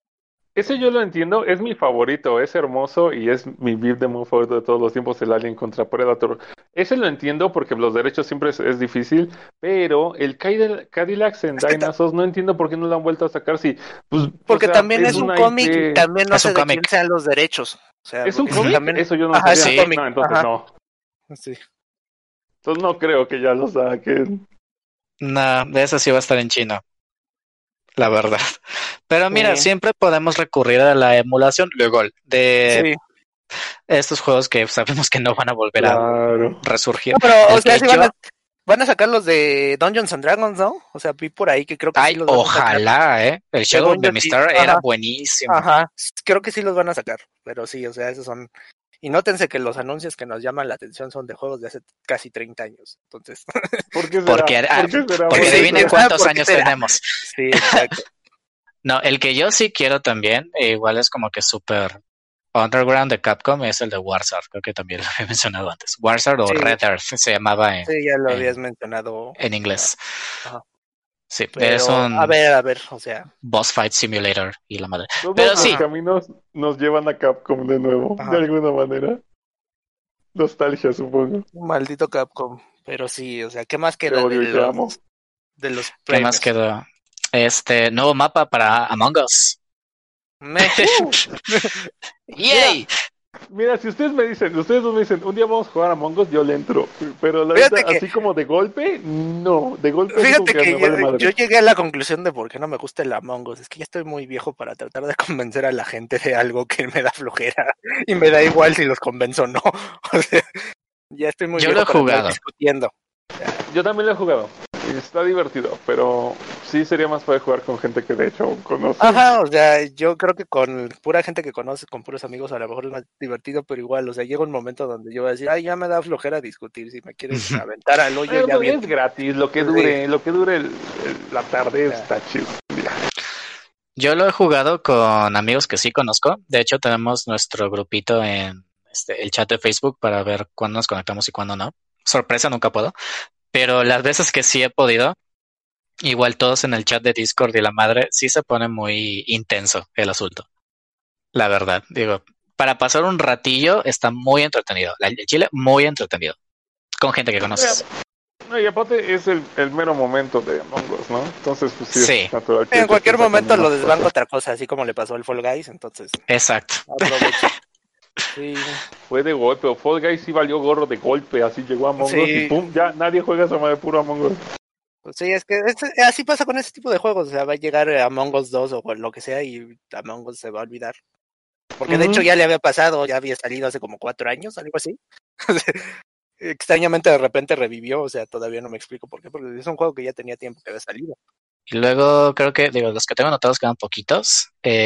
Ese yo lo entiendo, es mi favorito, es hermoso y es mi build de muy favorito de todos los tiempos, el Alien contra Predator. Ese lo entiendo porque los derechos siempre es difícil, pero el Cadillacs en Es que Dinosaurs no entiendo por qué no lo han vuelto a sacar si, pues, o porque sea, también es es un una cómic y IP. también no Es sé un de quién cómic. sean los derechos. O sea, ¿Es un porque cómic? también... Eso yo no Ajá, es un sabía. cómic. No, entonces Ajá, no. sí. Entonces no creo que ya lo saquen. No, de eso sí va a estar en chino, la verdad. Pero mira, Sí, siempre podemos recurrir a la emulación legal de sí. estos juegos que sabemos que no van a volver a Claro. resurgir. No, pero, o El sea, que sí yo, van a sacar los de Dungeons and Dragons, ¿no? O sea, vi por ahí que creo que sí ay, los van a sacar. ojalá, el Shadow Según de yo sí. Mistar era Ajá, buenísimo. ajá. Creo que sí los van a sacar. Pero sí, o sea, esos son. Y nótense que los anuncios que nos llaman la atención son de juegos de hace casi 30 años. Entonces, ¿Por qué Porque, será? ¿Por qué será? porque ¿Por qué adivinen será? cuántos ¿por qué años será? tenemos. Sí, exacto. No, el que yo sí quiero también, igual es como que súper underground de Capcom, es el de Warzone. Creo que también lo había mencionado antes. Warzone o Sí, Red Earth se llamaba sí, ya lo habías en, mencionado. en Ah, inglés. ajá. Sí, es Pero, un a ver, o sea, boss fight simulator y la madre. Todos Pero los sí, ajá, caminos nos llevan a Capcom de nuevo, de ajá. alguna manera. Nostalgia, supongo. Un maldito Capcom. Pero sí, o sea, ¿qué más Te queda odio y te amo. de los ¿qué más premios? quedó? Nuevo mapa para Among Us. Me. Mira, ¡Yay! mira, si ustedes dos me dicen, un día vamos a jugar a Among Us, yo le entro. Pero la Fíjate neta, que así como de golpe, no. De golpe así como Fíjate que que me vale yo madre. llegué a la conclusión de por qué no me gusta el Among Us. Es que ya estoy muy viejo para tratar de convencer a la gente de algo que me da flojera. Y me da igual si los convenzo o no. O sea, ya estoy muy Yo lo viejo he para andar jugado. discutiendo. O sea, Yo también lo he jugado. Y está divertido, pero sí sería más para jugar con gente que de hecho conoces. ajá, o sea, yo creo que con pura gente que conoces, con puros amigos, a lo mejor es más divertido, pero igual, o sea, llega un momento donde yo voy a decir, ay, ya me da flojera discutir. Si me quieres aventar al hoyo, ya Bueno, bien. es gratis, Sí, lo que dure la tarde o sea, está chido. Yo lo he jugado con amigos que sí conozco. De hecho, tenemos nuestro grupito en el chat de Facebook para ver cuándo nos conectamos y cuándo no. Sorpresa, nunca puedo. Pero las veces que sí he podido, igual todos en el chat de Discord y la madre, sí se pone muy intenso el asunto. La verdad, digo, para pasar un ratillo está muy entretenido. El Chile, muy entretenido. Con gente que conoces. No, y aparte es el mero momento de Among Us, ¿no? Entonces, pues sí, Sí, es natural que en te cualquier estés sacando momento lo más desbanco cosas. otra cosa, así como le pasó al Fall Guys, entonces exacto. aprovecho. Sí, Fue de golpe, o Fall Guys sí valió gorro de golpe, así llegó Among Us y sí, pum, ya nadie juega esa madre puro Among Us. pues sí, es que así pasa con ese tipo de juegos, o sea, va a llegar Among Us 2 o lo que sea y Among Us se va a olvidar. Porque de hecho Ujú. ya le había pasado, ya había salido hace como 4 años, algo así. Extrañamente de repente revivió, o sea, todavía no me explico por qué, porque es un juego que ya tenía tiempo que había salido. Y luego creo que, digo, los que tengo anotados quedan poquitos.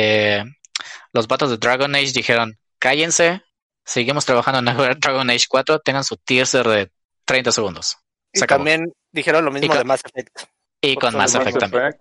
Los vatos de Dragon Age dijeron, cállense, seguimos trabajando en Dragon Age 4, tengan su teaser de 30 segundos. Y Se acabó. también dijeron lo Y mismo con, de Mass Effect, y porque con son De Mass los Mass Effect mismos. también. Effect.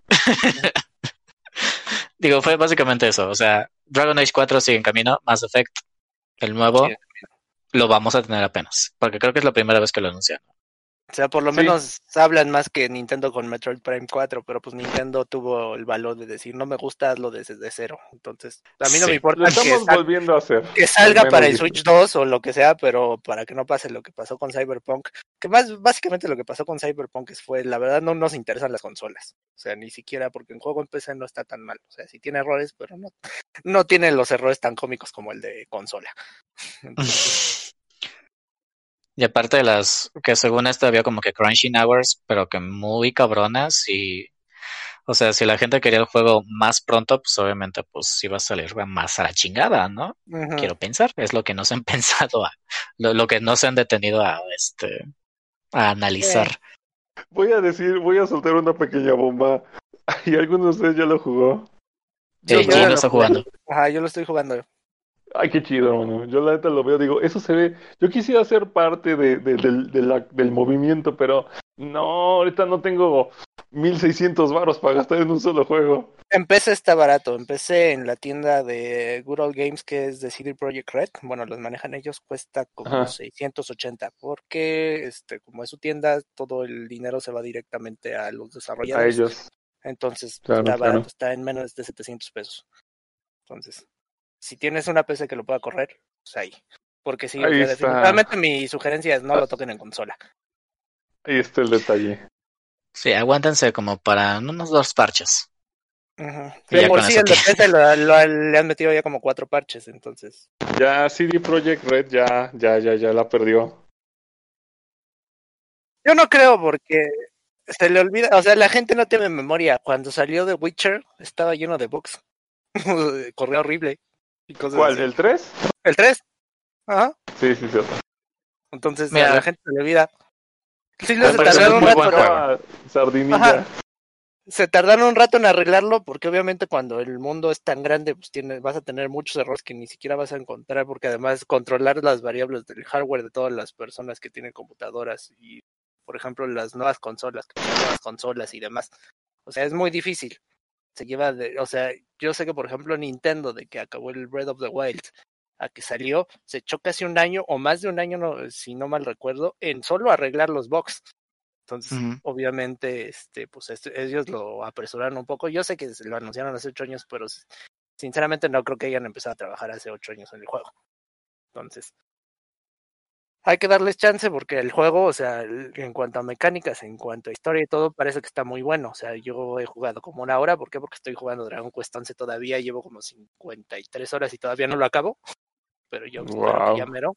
Digo, fue básicamente eso. O sea, Dragon Age 4 sigue en camino, Mass Effect, el nuevo, Sí. lo vamos a tener apenas. Porque creo que es la primera vez que lo anuncian. O sea, por lo Sí, menos hablan más que Nintendo con Metroid Prime 4, pero pues Nintendo tuvo el valor de decir, no me gusta, hazlo desde cero. Entonces, a mí no me Sí. lo importa estamos volviendo a hacer, que al salga para menos el dije. Switch 2 o lo que sea, pero para que no pase lo que pasó con Cyberpunk, que más básicamente lo que pasó con Cyberpunk fue, la verdad no nos interesan las consolas, o sea, ni siquiera porque en juego en PC no está tan mal, o sea, sí tiene errores, pero no tiene los errores tan cómicos como el de consola. Entonces, Y aparte de las que según esto había como que crunching hours, pero que muy cabronas y, o sea, si la gente quería el juego más pronto, pues obviamente pues iba a salir más a la chingada, ¿no? ujú. Quiero pensar, es lo que no se han pensado lo que no se han detenido a analizar. Voy a soltar una pequeña bomba. ¿Y alguno de ustedes ya lo jugó? Yo Sí, yo ¿Quién ya lo no. lo está jugué. jugando? Ajá, yo lo estoy jugando. Ay, qué chido, hermano. Yo la neta lo veo, digo, eso se ve. Yo quisiera ser parte del movimiento, pero no, ahorita no tengo 1,600 varos para gastar en un solo juego. Empecé está barato, empecé en la tienda de Good Old Games que es de CD Projekt Red, bueno, los manejan ellos, cuesta como Ajá, 680, porque como es su tienda, todo el dinero se va directamente a los a desarrolladores, ellos. entonces Claro, está barato, claro. está en menos de 700 pesos. Entonces, si tienes una PC que lo pueda correr, pues ahí. Porque sí, o Ahí sea, está. definitivamente mi sugerencia es no lo toquen en consola. Ahí está el detalle. Sí, aguántense como para unos 2 parches. Ajá. Y De ya por con sí eso el de PC le han metido ya como 4 parches, entonces. Ya CD Projekt Red ya la perdió. Yo no creo porque se le olvida, o sea, la gente no tiene memoria. Cuando salió The Witcher estaba lleno de bugs. Corría horrible y cosas ¿Cuál? así. ¿El 3? ¿El 3? Ajá. Sí, sí, sí. Entonces a la Mira, gente se le olvida. Sí, me se parece tardaron un muy rato. buen juego. Sardinilla. Ajá. Se tardaron un rato en arreglarlo porque obviamente cuando el mundo es tan grande, pues vas a tener muchos errores que ni siquiera vas a encontrar porque además controlar las variables del hardware de todas las personas que tienen computadoras y, por ejemplo, las nuevas consolas, que son nuevas consolas y demás. O sea, es muy difícil. O sea, yo sé que por ejemplo Nintendo, de que acabó el Breath of the Wild a que salió, se echó casi un año o más de un año, no, si no mal recuerdo, en solo arreglar los bugs. Entonces, obviamente, pues ellos lo apresuraron un poco. Yo sé que lo anunciaron hace 8 años, pero sinceramente no creo que hayan empezado a trabajar hace 8 años en el juego. Entonces, hay que darles chance porque el juego, o sea, en cuanto a mecánicas, en cuanto a historia y todo, parece que está muy bueno. O sea, yo he jugado como 1 hora. ¿Por qué? Porque estoy jugando Dragon Quest 11 todavía. Llevo como 53 horas y todavía no lo acabo. Pero yo espero que ya Wow. mero.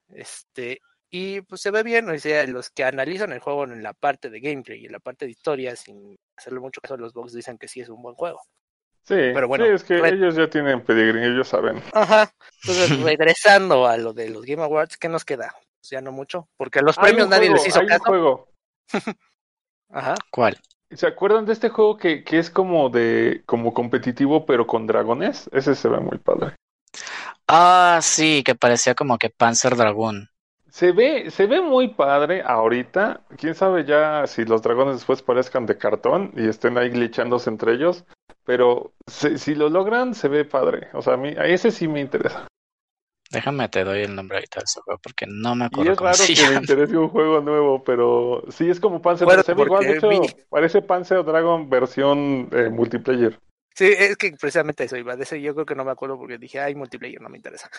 Y pues se ve bien, o sea, los que analizan el juego en la parte de gameplay y en la parte de historia, sin hacerle mucho caso a los bugs, dicen que sí es un buen juego. Sí, Pero sí, bueno, es que ellos ya tienen pedigrí, ellos saben. ajá. Entonces, regresando a lo de los Game Awards, ¿qué nos queda? Pues ya no mucho, porque los premios nadie les hizo Hay un caso. juego. Ajá. ¿Cuál? ¿Se acuerdan de este juego que es como competitivo pero con dragones? Ese se ve muy padre. Ah, sí, que parecía como que Panzer Dragoon. Se ve muy padre ahorita. Quién sabe ya si los dragones después parezcan de cartón y estén ahí glitchándose entre ellos. Pero si lo logran, se ve padre. O sea, a ese sí me interesa. Déjame te doy el nombre ahorita de ese juego porque no me Y acuerdo es cómo raro se que le llama. interese un juego nuevo, pero sí es como Panzer Dragon. Acuerdo Se ve igual, de porque vi. hecho, parece Panzer Dragon versión multiplayer. Sí, es que precisamente eso iba. De ese yo creo que no me acuerdo porque dije, ay, multiplayer, no me interesa.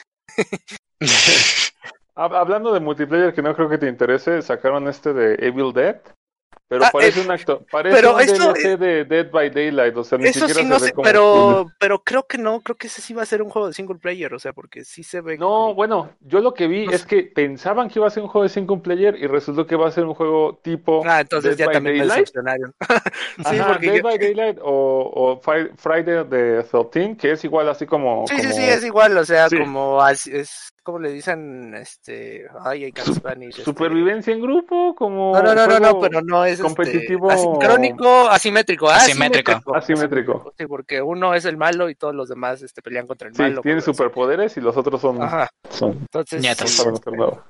Hablando de multiplayer que no creo que te interese, sacaron este de Evil Dead, pero parece parece pero un DLC de Dead by Daylight, o sea, ni eso siquiera sí se no ve sé, como cool. pero creo que no, creo que ese sí va a ser un juego de single player, o sea, porque sí se ve No, como, bueno, yo lo que vi no es sé. que pensaban que iba a ser un juego de single player y resultó que va a ser un juego tipo Entonces Dead ya by también me Daylight. decepcionaron. Sí, Ajá, porque Dead by Daylight o Friday the 13, que es igual así sí, es igual, o sea, sí, como es como le dicen, ay, I can't Spanish, supervivencia en grupo, como no, juego pero no es competitivo asincrónico, asimétrico, Asimétrico. asimétrico. sí, porque uno es el malo y todos los demás, pelean contra el Sí, malo, tiene cosas así. superpoderes y los otros Ajá, entonces, no Nietos. sí, saben hacer nada.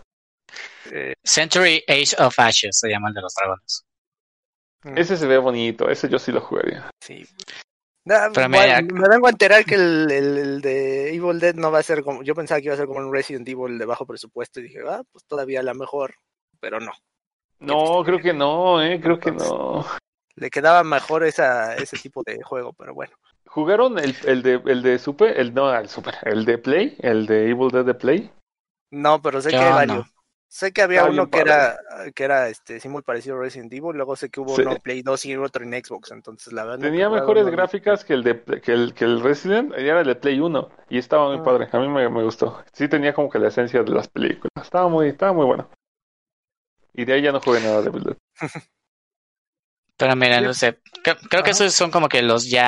Century Age of Ashes se llama el de los dragones. Ese se ve bonito, ese yo sí lo jugaría. sí. Pero Bueno, mira, me vengo a enterar que el de Evil Dead no va a ser como, yo pensaba que iba a ser como un Resident Evil de bajo presupuesto y dije, pues todavía a lo mejor, pero no. Qué No, triste. creo que no, creo que Entonces, no. le quedaba mejor ese tipo de juego, pero bueno. ¿Jugaron el de Super? El de Play, el de Evil Dead de Play. No, pero sé que hay yo varios. no. Sé que había Está bien uno padre. que era sí muy parecido a Resident Evil, luego sé que hubo Sí. uno en Play 2 y otro en Xbox, entonces la verdad nunca he Tenía jugado mejores uno de gráficas que que el Resident, y era el de Play 1, y estaba muy Ah, padre, a mí me gustó. Sí tenía como que la esencia de las películas, estaba muy bueno. Y de ahí ya no jugué nada de Evil Dead. Pero mira, sí, no sé. Creo que ajá. esos son como que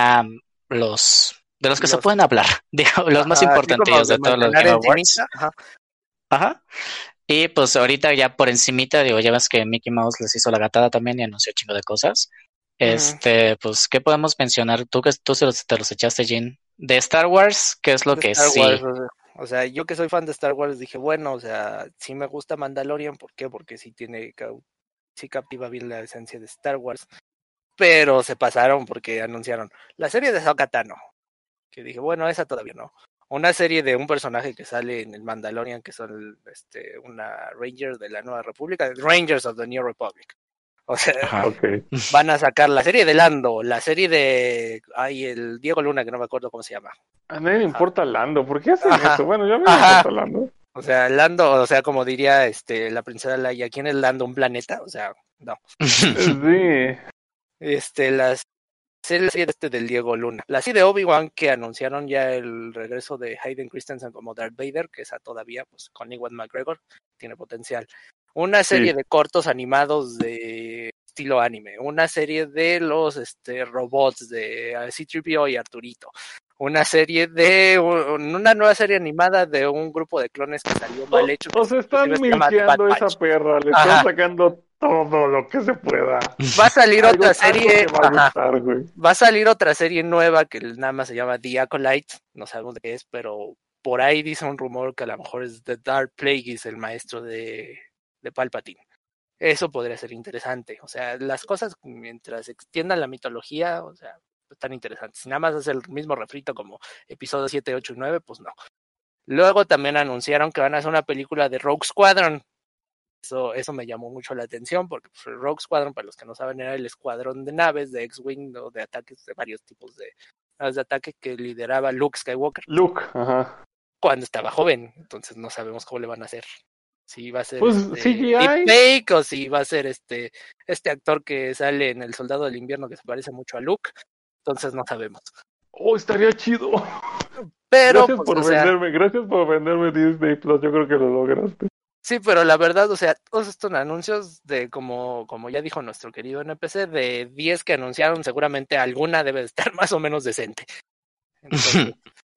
los de los que se Los, pueden hablar, digo, los más así como importantes de de todos los mencionar Game encimita, Awards. ajá. Ajá. Y pues ahorita ya por encimita, digo, ya ves que Mickey Mouse les hizo la gatada también y anunció un chingo de cosas. Ujú. Pues, ¿qué podemos mencionar? Tú que te los echaste, Jean. De Star Wars, ¿qué es lo De que Star Wars, sí? o sea, yo que soy fan de Star Wars dije, bueno, o sea, sí me gusta Mandalorian, ¿por qué? Porque sí captiva bien la esencia de Star Wars, pero se pasaron porque anunciaron la serie de Ahsoka Tano, que dije, bueno, esa todavía no. Una serie de un personaje que sale en el Mandalorian, que son una Ranger de la Nueva República, Rangers of the New Republic. O sea, Ok. van a sacar la serie de Lando, la serie de el Diego Luna, que no me acuerdo cómo se llama. A nadie le Ajá. importa Lando. ¿Por qué hacen Ajá. eso? Bueno, ya me Ajá. importa Lando. O sea, Lando, o sea, como diría la princesa Leia, ¿quién es Lando? ¿Un planeta? O sea, no. Sí. Las serie del Diego Luna. La serie de Obi-Wan, que anunciaron ya el regreso de Hayden Christensen como Darth Vader, que esa todavía, pues con Ewan McGregor, tiene potencial. Una serie de cortos animados de estilo anime. Una serie de los robots de C-3PO y Arturito. Una serie una nueva serie animada de un grupo de clones que salió mal hecho. O sea, Se están llama The Bad milkeando esa Batch. perra. Le Ajá. están sacando todo lo que se pueda. Va a salir otra serie. Algo te va a gustar, güey. Va a salir otra serie nueva que nada más se llama The Acolyte, no sabemos de qué es, pero por ahí dice un rumor que a lo mejor es The Dark Plagueis, el maestro de Palpatine. Eso podría ser interesante. O sea, las cosas mientras extiendan la mitología, o sea, están interesantes. Si nada más es el mismo refrito como episodio 7, 8 y 9, pues no. Luego también anunciaron que van a hacer una película de Rogue Squadron. Eso me llamó mucho la atención porque pues, el Rogue Squadron, para los que no saben, era el escuadrón de naves, de X-Wing o de ataques, de varios tipos de naves de ataque que lideraba Luke Skywalker. Luke, ajá. Cuando estaba joven, entonces no sabemos cómo le van a hacer. Si va a ser Pues CGI. deepfake o si va a ser este actor que sale en El Soldado del Invierno que se parece mucho a Luke, entonces no sabemos. Oh, estaría chido. Pero, gracias por venderme Disney Plus, yo creo que lo lograste. Sí, pero la verdad, o sea, todos estos anuncios de como ya dijo nuestro querido NPC, de 10 que anunciaron, seguramente alguna debe de estar más o menos decente. Entonces,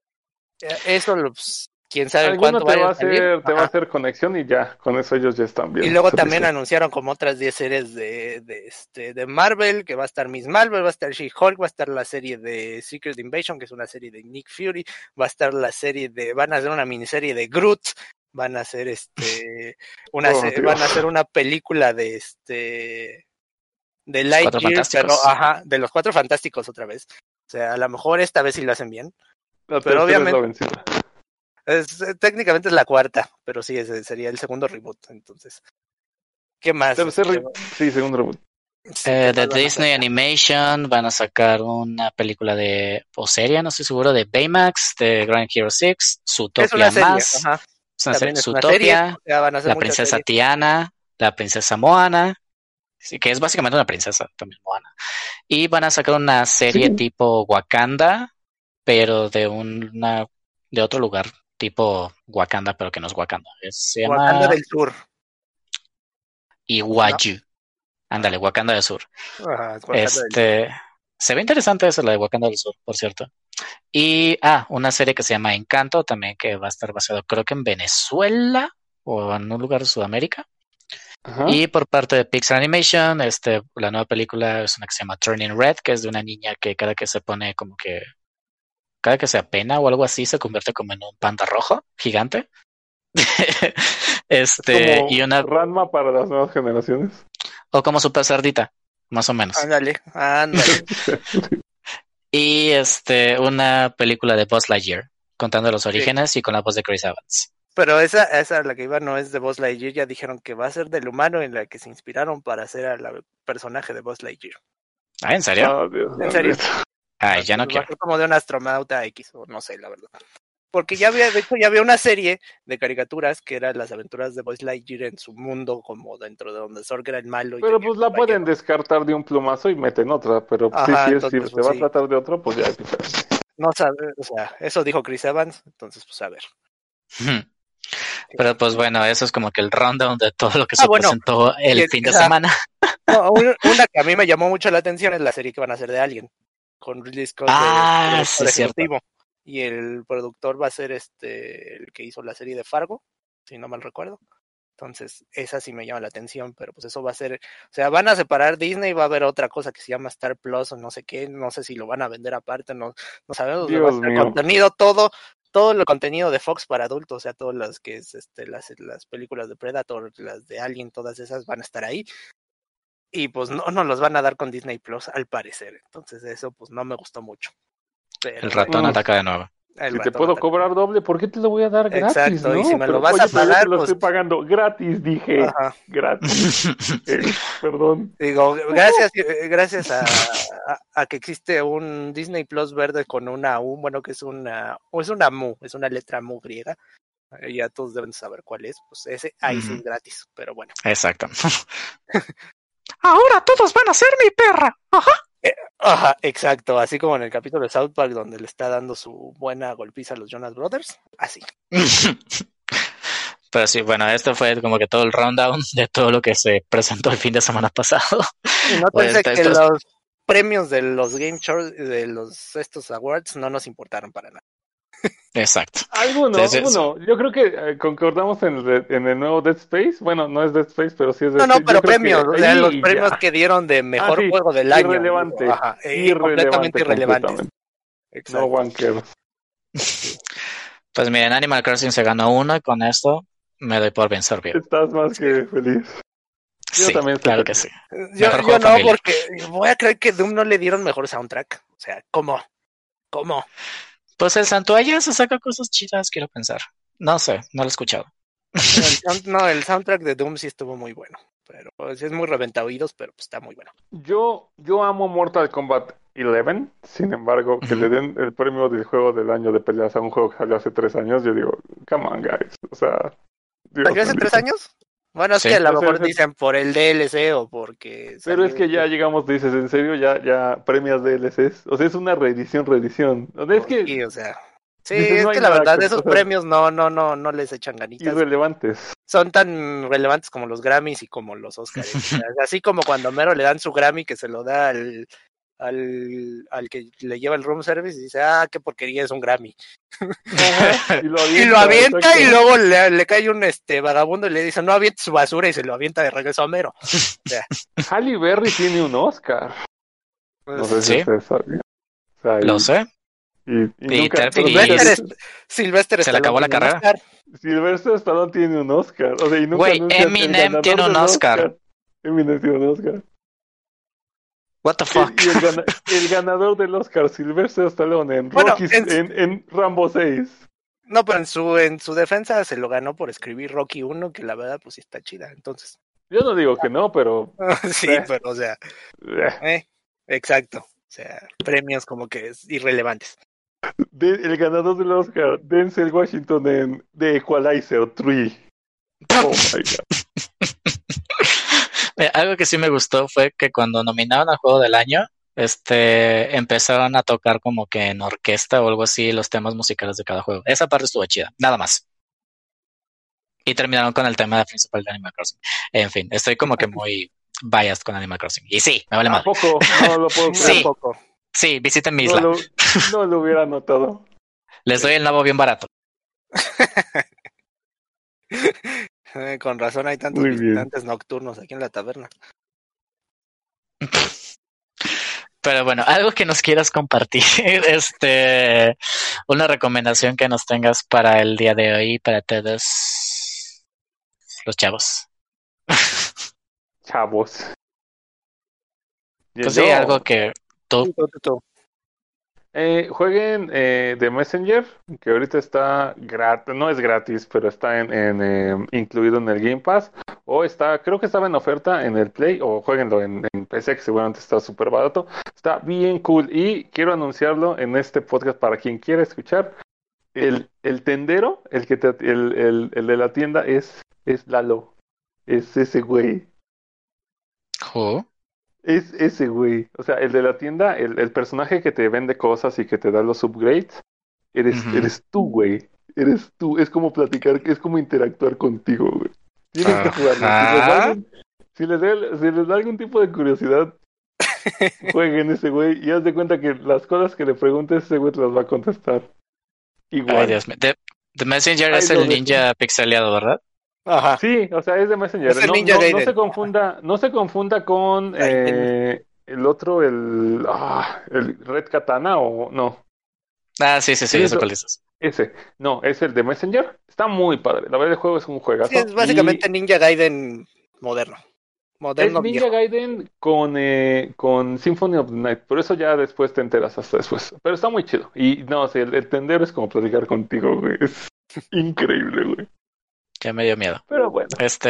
eso, pues, quién sabe Alguno cuánto vaya a salir. te va a hacer conexión y ya, con eso ellos ya están bien. Y luego también anunciaron como otras 10 series de Marvel, que va a estar Miss Marvel, va a estar She-Hulk, va a estar la serie de Secret Invasion, que es una serie de Nick Fury, va a estar la serie van a hacer una miniserie de Groot, van a hacer van a hacer una película de Lightyear, pero de los Cuatro Fantásticos otra vez. O sea, a lo mejor esta vez sí lo hacen bien. Pero obviamente técnicamente es la cuarta, pero sí, ese sería el segundo reboot. Entonces, ¿qué más? Sí, segundo reboot. Sí, de Disney Animation van a sacar una película o serie, no estoy seguro, de Baymax, de Grand Hero 6, Zootopia más. Es una serie, Zootopia, la princesa Tiana, la princesa Moana, que es básicamente una princesa también, Moana. Y van a sacar una serie tipo Wakanda, pero de otro lugar, tipo Wakanda, pero que no es Wakanda. Se llama Wakanda del Sur. Iwaju. Ándale, Wakanda del Sur. Wakanda se ve interesante esa, la de Wakanda del Sur, por cierto. Y una serie que se llama Encanto, también que va a estar basado creo que en Venezuela o en un lugar de Sudamérica. Ajá. Y por parte de Pixar Animation, la nueva película es una que se llama Turning Red, que es de una niña que cada que se apena o algo así, se convierte como en un panda rojo gigante. como y una Ranma para las nuevas generaciones. O como Super Cerdita, más o menos. Ándale. Y una película de Buzz Lightyear, contando los orígenes y con la voz de Chris Evans. Pero esa la que iba no es de Buzz Lightyear, ya dijeron que va a ser del humano en la que se inspiraron para hacer al personaje de Buzz Lightyear. ¿En serio? Oh, Dios, ¿En serio? Ay, ya no quiero. Como de un astronauta X, o no sé, la verdad. Porque ya había una serie de caricaturas que eran las aventuras de Buzz Lightyear en su mundo, como dentro de donde Zorg era el malo. Pero pues la pueden descartar de un plumazo y meten otra, pero ajá, si se va a tratar de otro, pues ya es diferente. No sabe, o sea, eso dijo Chris Evans, entonces pues a ver. Pero pues bueno, eso es como que el rundown de todo lo que se presentó el fin de semana. No, una que a mí me llamó mucho la atención es la serie que van a hacer de Alien, con Ridley Scott sí, cierto. Y el productor va a ser el que hizo la serie de Fargo, si no mal recuerdo. Entonces, esa sí me llama la atención, pero pues eso va a ser, o sea, van a separar Disney, va a haber otra cosa que se llama Star Plus o no sé qué, no sé si lo van a vender aparte, no sabemos, Dios va a ser mío. contenido todo el contenido de Fox para adultos, o sea, todas las que es las películas de Predator, las de Alien, todas esas van a estar ahí. Y pues no los van a dar con Disney Plus al parecer. Entonces eso pues no me gustó mucho. Pero, el ratón ataca de nuevo. Si te puedo cobrar doble, ¿por qué te lo voy a dar gratis? Exacto, ¿no? y si me Pero, lo vas oye, a pero yo pagar, te lo pues... estoy pagando gratis, dije. Ajá. Gratis. Perdón. Digo, gracias a que existe un Disney Plus verde con una U, bueno, que es una mu, es una letra mu griega. Ya todos deben saber cuál es, pues ese ahí sí es gratis, pero bueno. Exacto. Ahora todos van a ser mi perra. Ajá. Ajá, exacto, así como en el capítulo de South Park donde le está dando su buena golpiza a los Jonas Brothers, así. Pero sí, bueno, esto fue como que todo el rundown de todo lo que se presentó el fin de semana pasado. Y no pensé que los premios de los Game Show, de estos awards, no nos importaron para nada. Exacto. Algunos. Yo creo que concordamos en el nuevo Dead Space. Bueno, no es Dead Space, pero sí es Dead Space. No, pero premios, o sea, los premios que dieron de mejor juego del año. Irrelevante. Ajá, completamente irrelevantes. No one cares. Pues miren, Animal Crossing se ganó uno y con esto me doy por bien servido. Estás más que feliz. Yo también estoy feliz. Que sí. Yo no, familia. Porque voy a creer que Doom no le dieron mejor soundtrack. O sea, ¿cómo? Pues el Santuario se saca cosas chidas, quiero pensar. No sé, no lo he escuchado. El soundtrack de Doom sí estuvo muy bueno. Pero pues, es muy reventaoídos, pero pues, está muy bueno. Yo amo Mortal Kombat 11. Sin embargo, que le den el premio del juego del año de peleas a un juego que salió hace 3 años, yo digo, come on, guys. O sea, ¿salió hace 3 años? Bueno, es que a lo mejor dicen por el DLC o porque... Pero es que ya llegamos, dices, en serio, ya premias DLCs. O sea, es una reedición. O sea, es que... Sí, o sea... Sí, dices, es que la verdad esos premios no les echan ganitas. Irrelevantes. Son tan relevantes como los Grammys y como los Oscars. Así como cuando a Mero le dan su Grammy que se lo da al que le lleva el room service y dice, qué porquería, es un Grammy. y lo avienta y luego le cae un vagabundo y le dice, no aviente su basura y se lo avienta de regreso a Mero. O sea. Halle Berry tiene un Oscar. Pues, no sé si ustedes sabían. O sea, lo sé. Sylvester se le acabó la carrera. Sylvester Stallone tiene un Oscar. O sea, y nunca Eminem tiene un Oscar. Eminem tiene un Oscar. What the fuck? Y el ganador del Oscar, Sylvester Stallone, en Rambo 6. No, pero en su defensa se lo ganó por escribir Rocky 1, que la verdad pues sí está chida, entonces. Yo no digo que no, pero... sí, pero o sea... exacto. O sea, premios como que irrelevantes. El ganador del Oscar, Denzel Washington en The Equalizer 3. Oh my God. Algo que sí me gustó fue que cuando nominaron al juego del año, empezaron a tocar como que en orquesta o algo así los temas musicales de cada juego. Esa parte estuvo chida, nada más. Y terminaron con el tema principal de Animal Crossing. En fin, estoy como que muy biased con Animal Crossing. Y sí, me vale mal. ¿Tampoco? No lo puedo creer. Sí, visiten mi isla. No lo hubiera notado. Les doy el nabo bien barato. Con razón hay tantos visitantes nocturnos aquí en la taberna. Pero bueno, algo que nos quieras compartir, una recomendación que nos tengas para el día de hoy, para todos los chavos. Chavos. Pues sí, algo que tú. Jueguen The Messenger, que ahorita está gratis, no es gratis, pero está incluido en el Game Pass, o creo que estaba en oferta en el Play, o jueguenlo en PC, que seguramente está súper barato. Está bien cool, y quiero anunciarlo en este podcast para quien quiera escuchar. El tendero, el de la tienda es Lalo, es ese güey. Es ese güey, o sea, el de la tienda, el personaje que te vende cosas y que te da los upgrades, eres tú, güey. Eres tú, es como platicar, es como interactuar contigo, güey. Tienes que jugarlo. Si les da algún tipo de curiosidad, jueguen ese güey y haz de cuenta que las cosas que le preguntes, ese güey te las va a contestar. Igual. Ay, Dios mío. The Messenger es el ninja pixeleado, ¿verdad? Ajá. Sí, o sea, es de Messenger. No se confunda con el otro, el Red Katana o no. Sí, eso cuál dices. Ese, no, es el de Messenger. Está muy padre. La verdad, el juego es un juegazo. Sí, es básicamente Ninja Gaiden moderno. Moderno Ninja viejo. Gaiden con Symphony of the Night, por eso ya después te enteras hasta después. Pero está muy chido. Y no, sí, el tender es como platicar contigo, güey. Es increíble, güey. Ya me dio miedo. Pero bueno.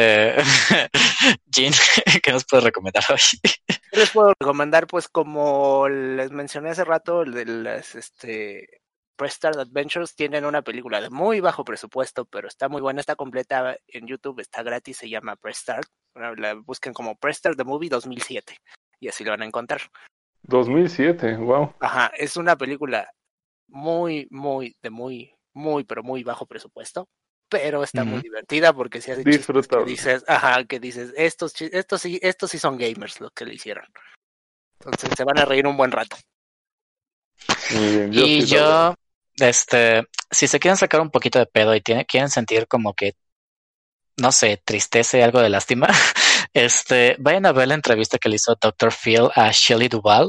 Jin, ¿qué nos puedes recomendar hoy? Yo les puedo recomendar, pues, como les mencioné hace rato, el de las Press Start Adventures, tienen una película de muy bajo presupuesto, pero está muy buena, está completa en YouTube, está gratis, se llama Press Start. La busquen como Press Start The Movie 2007 y así lo van a encontrar. 2007, wow. Ajá, es una película muy, pero muy bajo presupuesto, pero está muy divertida porque se hace chistes que dices, estos sí son gamers los que le hicieron. Entonces se van a reír un buen rato. Muy bien, si se quieren sacar un poquito de pedo y quieren sentir como que, no sé, tristeza y algo de lástima, vayan a ver la entrevista que le hizo Dr. Phil a Shelley Duvall.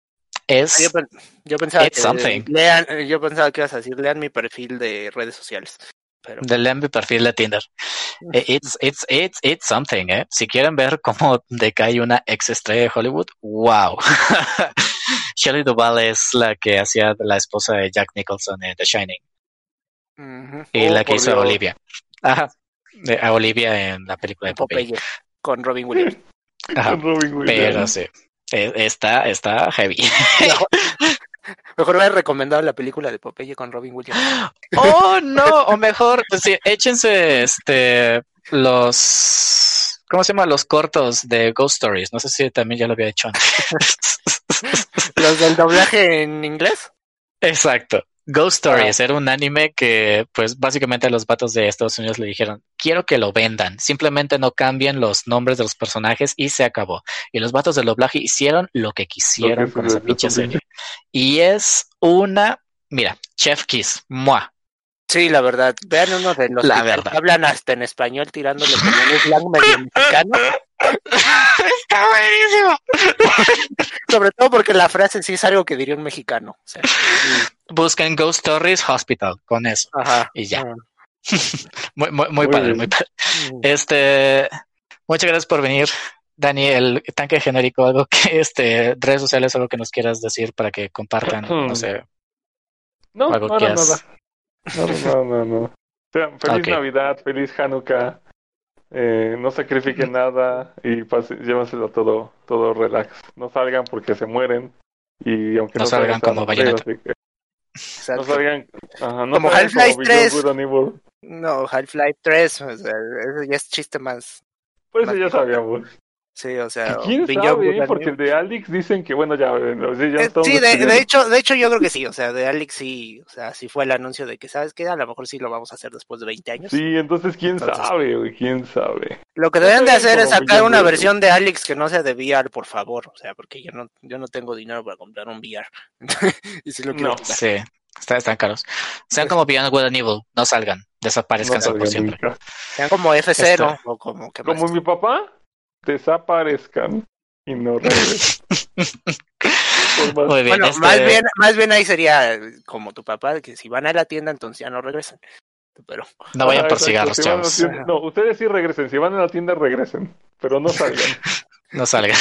Yo pensaba yo pensaba que ibas a decir, lean mi perfil de redes sociales. Pero... lean mi perfil de Tinder. It's something, ¿eh? Si quieren ver cómo decae una ex estrella de Hollywood, wow. Shelley Duvall es la que hacía la esposa de Jack Nicholson en The Shining. Y la que hizo a Olivia. Ajá. A Olivia en la película de Popeye. Con Robin Williams. Ajá. Pero sí. Está heavy. Mejor me he recomendado la película de Popeye con Robin Williams. Oh, no, o mejor, pues sí, échense los, ¿cómo se llama? Los cortos de Ghost Stories. No sé si también ya lo había hecho antes. ¿Los del doblaje en inglés? Exacto. Ghost Stories era un anime que, pues, básicamente a los vatos de Estados Unidos le dijeron, quiero que lo vendan, simplemente no cambien los nombres de los personajes y se acabó. Y los vatos del doblaje hicieron lo que quisieron con esa pinche serie. Y es mira, Chef Kiss, ¡mua! Sí, la verdad, vean uno de los que hablan hasta en español tirándole como un slang medio mexicano. Está buenísimo. Sobre todo porque la frase sí es algo que diría un mexicano. O sea, busquen Ghost Stories Hospital con eso. Ajá. Y ya. Muy padre, muy padre. Muchas gracias por venir, Dani. El tanque genérico, algo que redes sociales, algo que nos quieras decir para que compartan, no sé. No, algo que quieras. No. O sea, feliz Navidad, feliz Hanukkah. No sacrifiquen nada y llévenselo todo relax. No salgan porque se mueren. Y aunque no salgan como Bayonetta. No salgan como Half-Life 3. No, Half-Life 3, o sea, eso ya es chiste más. Pues eso ya sabíamos. Sí, o sea, ¿quién sabe? Porque el de Alex dicen que bueno, ya sí, de hecho yo creo que sí, o sea, de Alex sí, o sea, sí fue el anuncio de que, ¿sabes qué? A lo mejor sí lo vamos a hacer después de 20 años. Sí, entonces quién sabe, güey, quién sabe. Lo que deben de hacer es sacar una versión de Alex que no sea de VR, por favor, o sea, porque yo no tengo dinero para comprar un VR. Y si lo quiero comprar. Sí, están caros. Sean como Beyond Good and Evil, no salgan, desaparezcan por siempre. Nunca. Sean como F0 o como ¿qué más? Como mi papá. Desaparezcan y no regresen. Muy bien, bueno, más bien ahí sería como tu papá, que si van a la tienda entonces ya no regresan. Pero no vayan por cigarros, chavos. No, ustedes sí regresen, si van a la tienda regresen, pero no salgan. No salgan.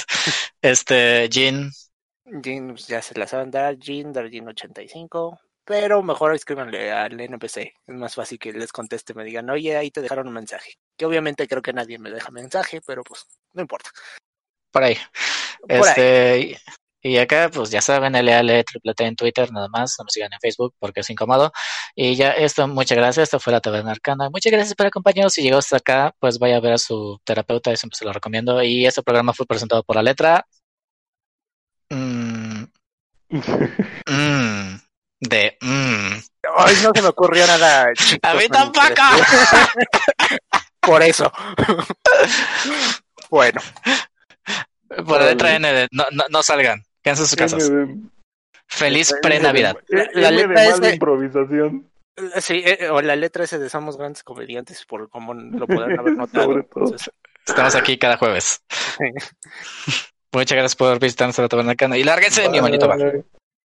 Jin ya se la saben dar, Darjin85. Pero mejor escríbanle al NPC. Es más fácil que les conteste, me digan, oye, ahí te dejaron un mensaje. Que obviamente creo que nadie me deja mensaje, pero pues no importa. Por ahí. Y acá, pues ya saben, LAL Triple T en Twitter, nada más. No me sigan en Facebook porque es incómodo. Y ya muchas gracias. Esto fue la Taberna Arcana. Muchas gracias por acompañarnos. Si llegó hasta acá, pues vaya a ver a su terapeuta. Y siempre se lo recomiendo. Y este programa fue presentado por la letra Ay, no se me ocurrió nada. A mí tampoco. Por eso. Bueno. Por la letra N, no salgan. Quédense en sus casas. Feliz pre-Navidad. La letra es de improvisación. Sí, o la letra S de Somos Grandes Comediantes, por como lo podrán haber notado. Entonces, estamos aquí cada jueves. Muchas gracias por visitarnos a la Taberna Arcana. Y lárguense de mi manito.